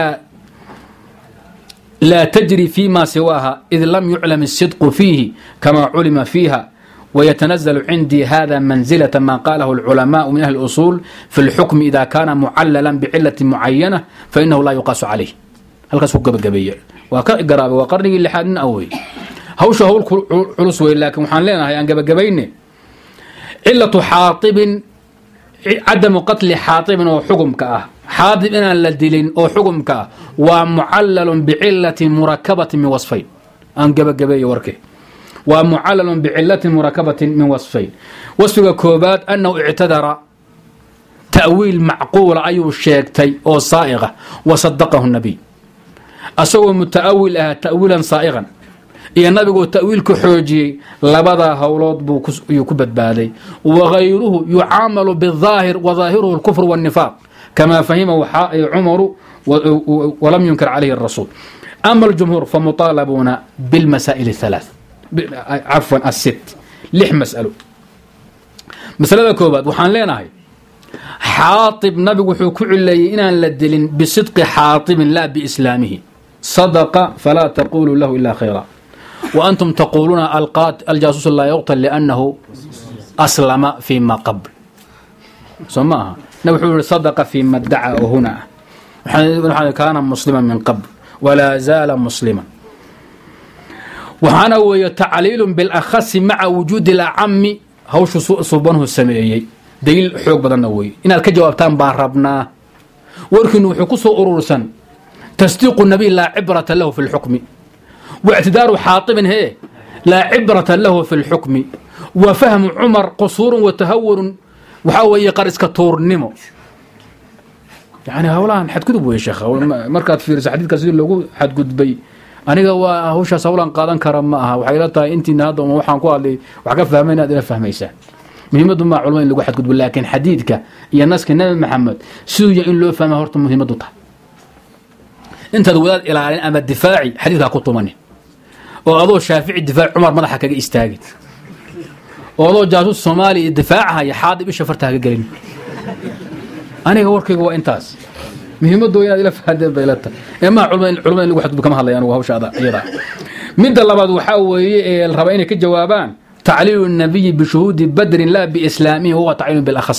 لا تجري فيما سواها إذ لم يعلم الصدق فيه كما علم فيها ويتنزل عندي هذا منزلة ما قاله العلماء من أهل الأصول في الحكم إذا كان معللا بعلة معينة فإنه لا يقاس عليه هل قاسوا قبقبية وقرابة وقرنه اللي حادنا أوي هوش هو العلوس لكن وحان لنا هي أن قبقبين علة حاطب عدم قتل حاطب وحكم كأه حاطب إن الدلين أو حكم كأه ومعلل بعلة مركبة من وصفين أن قبقبية وركه ومعلل بعلة مركبة من وصفين وصف كوبات أنه اعتذر تأويل معقول أي الشيكتي أو صائغة وصدقه النبي أسوى متأول تأويلا صائغا إيه النبي قال تأويل كحوجي لبدا هولود بو يكبت بالي وغيره يعامل بالظاهر وظاهره الكفر والنفاق كما فهمه عمر ولم ينكر عليه الرسول أما الجمهور فمطالبون بالمسائل الثلاث عفوا الست لح مسألة مسألة كوبات وحان ليناهي حاطب نبي وحو كعلي إنا للدلين بصدق حاطب لا بإسلامه صدق فلا تقولوا له إلا خيرا وأنتم تقولون القات الجاسوس لا يقتل لأنه أسلم فيما قبل سماها نبي صدق فيما ادعى هنا كان مسلما من قبل ولا زال مسلما وحانا ويتعليل بالأخص مع وجود الأعم هوش صوبانه السمائي دليل حوق بدنا وي إن الكجوابتان باربنا وركن وحكسو أرورسا تصديق النبي لا عبرة له في الحكم واعتدار حاطب هي لا عبرة له في الحكم وفهم عمر قصور وتهور وحاول قرس كتور نمو يعني هؤلاء حد كذبوا يا شيخ مركات في حديث كثير لو حد كذبي aniga waa hawsha sawlan qaadan kara ma aha waxay la tahay intii naado waxaan ku hadlay wax ka fahmayna aad fahmaysaa muhiimadu ma culimo in lagu xad gudbo laakiin xadiidka iyo naska nabi maxamed sidoo in loo fahmo horta muhiimadu tahay inta wadaad ilaalin ama difaaci xadiidka ku tumani oo adoo shaafici difaac umar madaxa kaga istaagid oo adoo jaasus Soomaali difaacaha ya xaadib isha farta kaga galin aniga warkaygu waa intaas muhiimadu inaad ila fahanteen baylata ee ma culimo culimo lagu xadgudub kama hadlayaan waa hawshaada iyada mid labaad waxa weeye ee raba inay ka jawaabaan تعليل النبي بشهود بدر لا بإسلامه هو تعليل بالأخص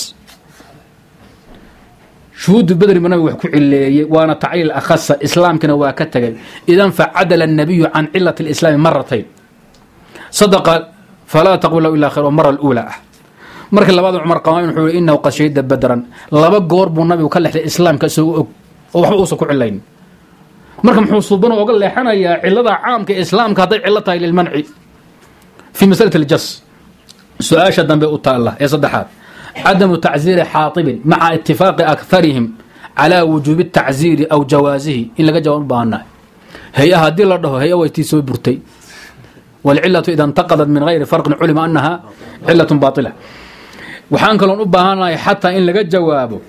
شهود بدر من النبي وحكو عليه وانا تعليل الأخص إسلام كان واكتغ إذا فعدل النبي عن علة الإسلام مرتين صدق فلا تقول له إلا خير والمرة الأولى مركز لبعض عمر قوام يقول إنه قد شهد بدرا لبا قرب النبي وكلح الإسلام كسوء وحوصكو علين مركز محوصوبنا وقال لي حنا يا علة عام كإسلام كهضيع علتها للمنع في مسألة الجص سؤال شدن بأطاء الله يا صدحات عدم تعزير حاطب مع اتفاق أكثرهم على وجوب التعزير أو جوازه إن لقى جواب بهنا هي هذه الله هي ويتيسوي برتي والعلة إذا انتقدت من غير فرق علم أنها علة باطلة وحانكلون أبهانا حتى إن لقى جوابه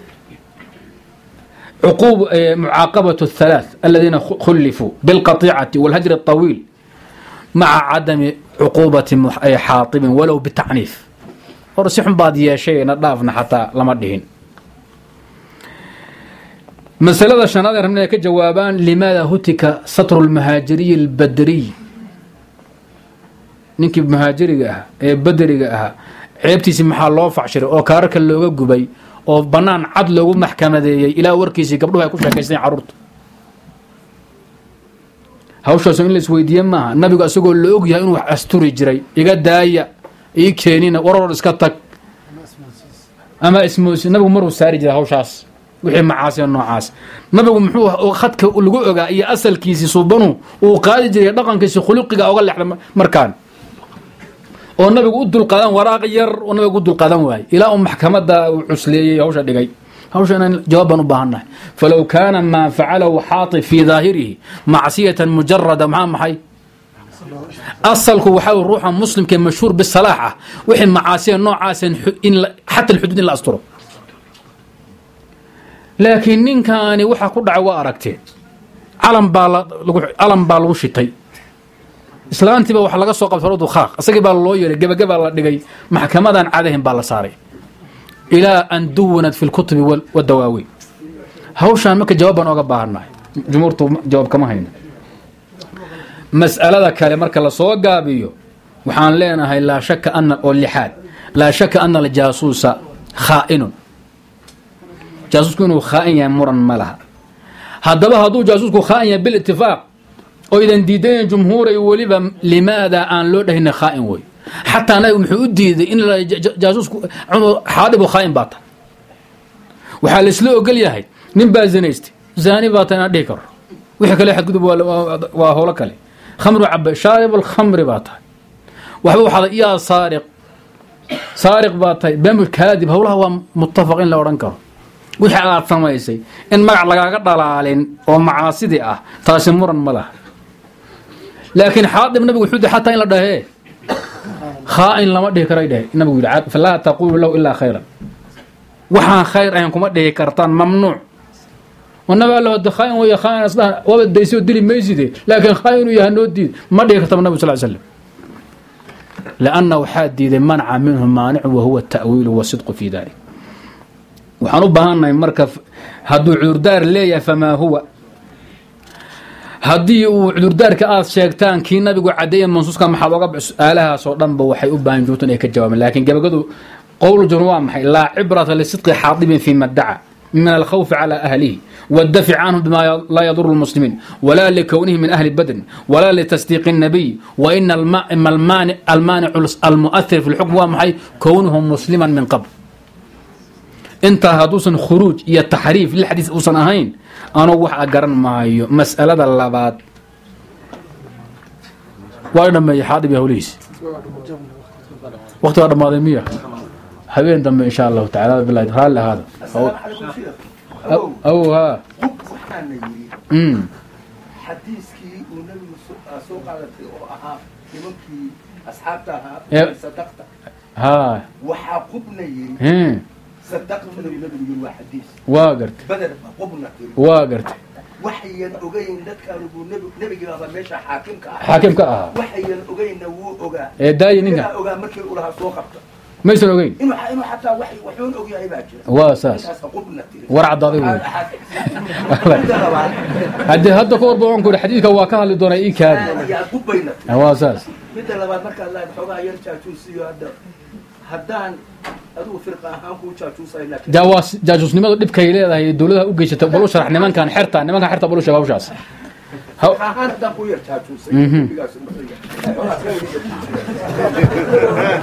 عقوب معاقبة الثلاث الذين خلفوا بالقطيعة والهجر الطويل مع عدم عقوبة حاطب ولو بالتعنيف ورسيحن بعض يا شيء نضافنا حتى لما دهين مسألة الشنادر من كجوابان لماذا هتك سطر المهاجري البدري نكب مهاجري بدري عيبتي سمح الله فعشر او كارك اللوغا غبي او بنان عد لوغو محكمه الى وركيسي قبلها يكون شاكيسين عرورت hawshaas in la isweydiiyay ma nabiga asagoo la og yahay inuu wax asturi jiray iga daaya ii keenina warar iska tag ama ismuus nabigu maruu saari jiray hawshaas wixii macaasi noocaas nabigu muxuu khadka lagu ogaa iyo asalkiisi subanu uu qaadi jiray dhaqankiisa khuluqiga uga leexda markaan oo nabigu u dul qaadan waraaq yar oo nabigu u dul qaadan waay ilaa uu maxkamadda uu cusleeyay hawsha dhigay هوشنا جوابا بهنا فلو كان ما فعله حاطب في ظاهره معصية مجردة مع محي أصلك وحاول روحا مسلم كان مشهور بالصلاحة وحين معاصي نوع عاسن حتى الحدود لا أسطره لكن إن كان وحا كل دعوة أركته علم بال علم بالوشتي إسلامتي بوح لقى سوق الفرود وخاخ أسقي بالله يري جب جب الله دقي محكمة عادهم بالصاري إلى أن دونت في الكتب والدواوين هوشان مك جوابا اوغا باهنا جمهورته جواب كما هينا مسألة كلمة كلا سو غابيو waxaan leenahay la shaka anna al-lihad la shaka anna al-jasus kha'in jasusku inuu kha'in yahay muran malaha hadaba haduu jasusku kha'in yahay bil ittifaq oo idan diideen jumhuur ay waliba limaada aan loo dhahin kha'in way حتى أنا محودي إن جاسوس حادب وخاين باطا وحال سلو قال ياهي نبا زنيستي زاني باطا ديكر وحكى لي حد كتب وهو لك لي خمر عب شارب الخمر باطا وحبو حدا يا سارق سارق باطا بام كاذب هو هو متفقين لو رنكر وحي على سمايسي ان مغع لغا دلالين او معاصيدي اه تاسي مرن مله لكن حادب نبي وحود حتى ان لا دهه خائن لما دهي كراي دهي النبي يقول فلا تقول له الا خيرا وحا خير ايان كما دهي كرتان ممنوع والنبي الله خائن ويا خائن اصلا وبديسو دلي ميسيدي لكن خائن ويا نودي ما دهي كتب النبي صلى الله عليه وسلم لانه حادي منع منه مانع وهو التاويل والصدق في ذلك وحنو بهانا مركب هدو عردار ليه فما هو haddii uu cudurdaarka aad sheegtaan kii nabigu cadeeyay mansuuska maxaa looga su'aalaha soo dhanba waxay u baahan joogtaan ay ka jawaabaan laakiin gabagadu qowl jurwa maxay la ibrata li sidqi hadib fi mad'a min al khawf ala ahlihi والدفع عنهم بما لا يضر المسلمين ولا لكونه من أهل بدر ولا لتصديق النبي وإن المانع المانع المؤثر في الحكم ومحي كونهم مسلما من قبل انت هادوسن خروج يا تحريف للحديث وصناهين أنا وح أقرن معي مسألة اللبات وانا ما يحاضب يا هوليس وقت هذا ماضي مية حبين دم ان شاء الله تعالى بالله هلا هذا السلام عليكم شيخ او او ها امم حديثكي ونبي سوق على اها يمكن اصحابتها صدقت ها وحاقبنا يري هم صدقت من النبي يقول حديث واقرت بدل قبنا واقرت وحيا اوغين ددك ابو نبي نبي بابا ميشا حاكمك حاكمك اه وحيا اوغين وو اوغا ايه داي نينغا اوغا markii uu laha soo qabto ما يسوي وين inuu inuu xataa wax wuxuu og yahay baa jira واساس qubna ورع ضادي هدي هدا كور بون كل حديثك waa ka hadli doona ii kaadi يا قبينا واساس mid labaad marka Allah xogaa yar jaajuusiyo hadda haddaan aduu firqa ahaan ku jaajuusay laakiin jawaas jaajusnimadu dhibkay leedahay dawladda u geysata bal u sharax nimankan xirta nimankan xirta bal u sheeg hawshaas ahaan haddaan ku yar jaajuusay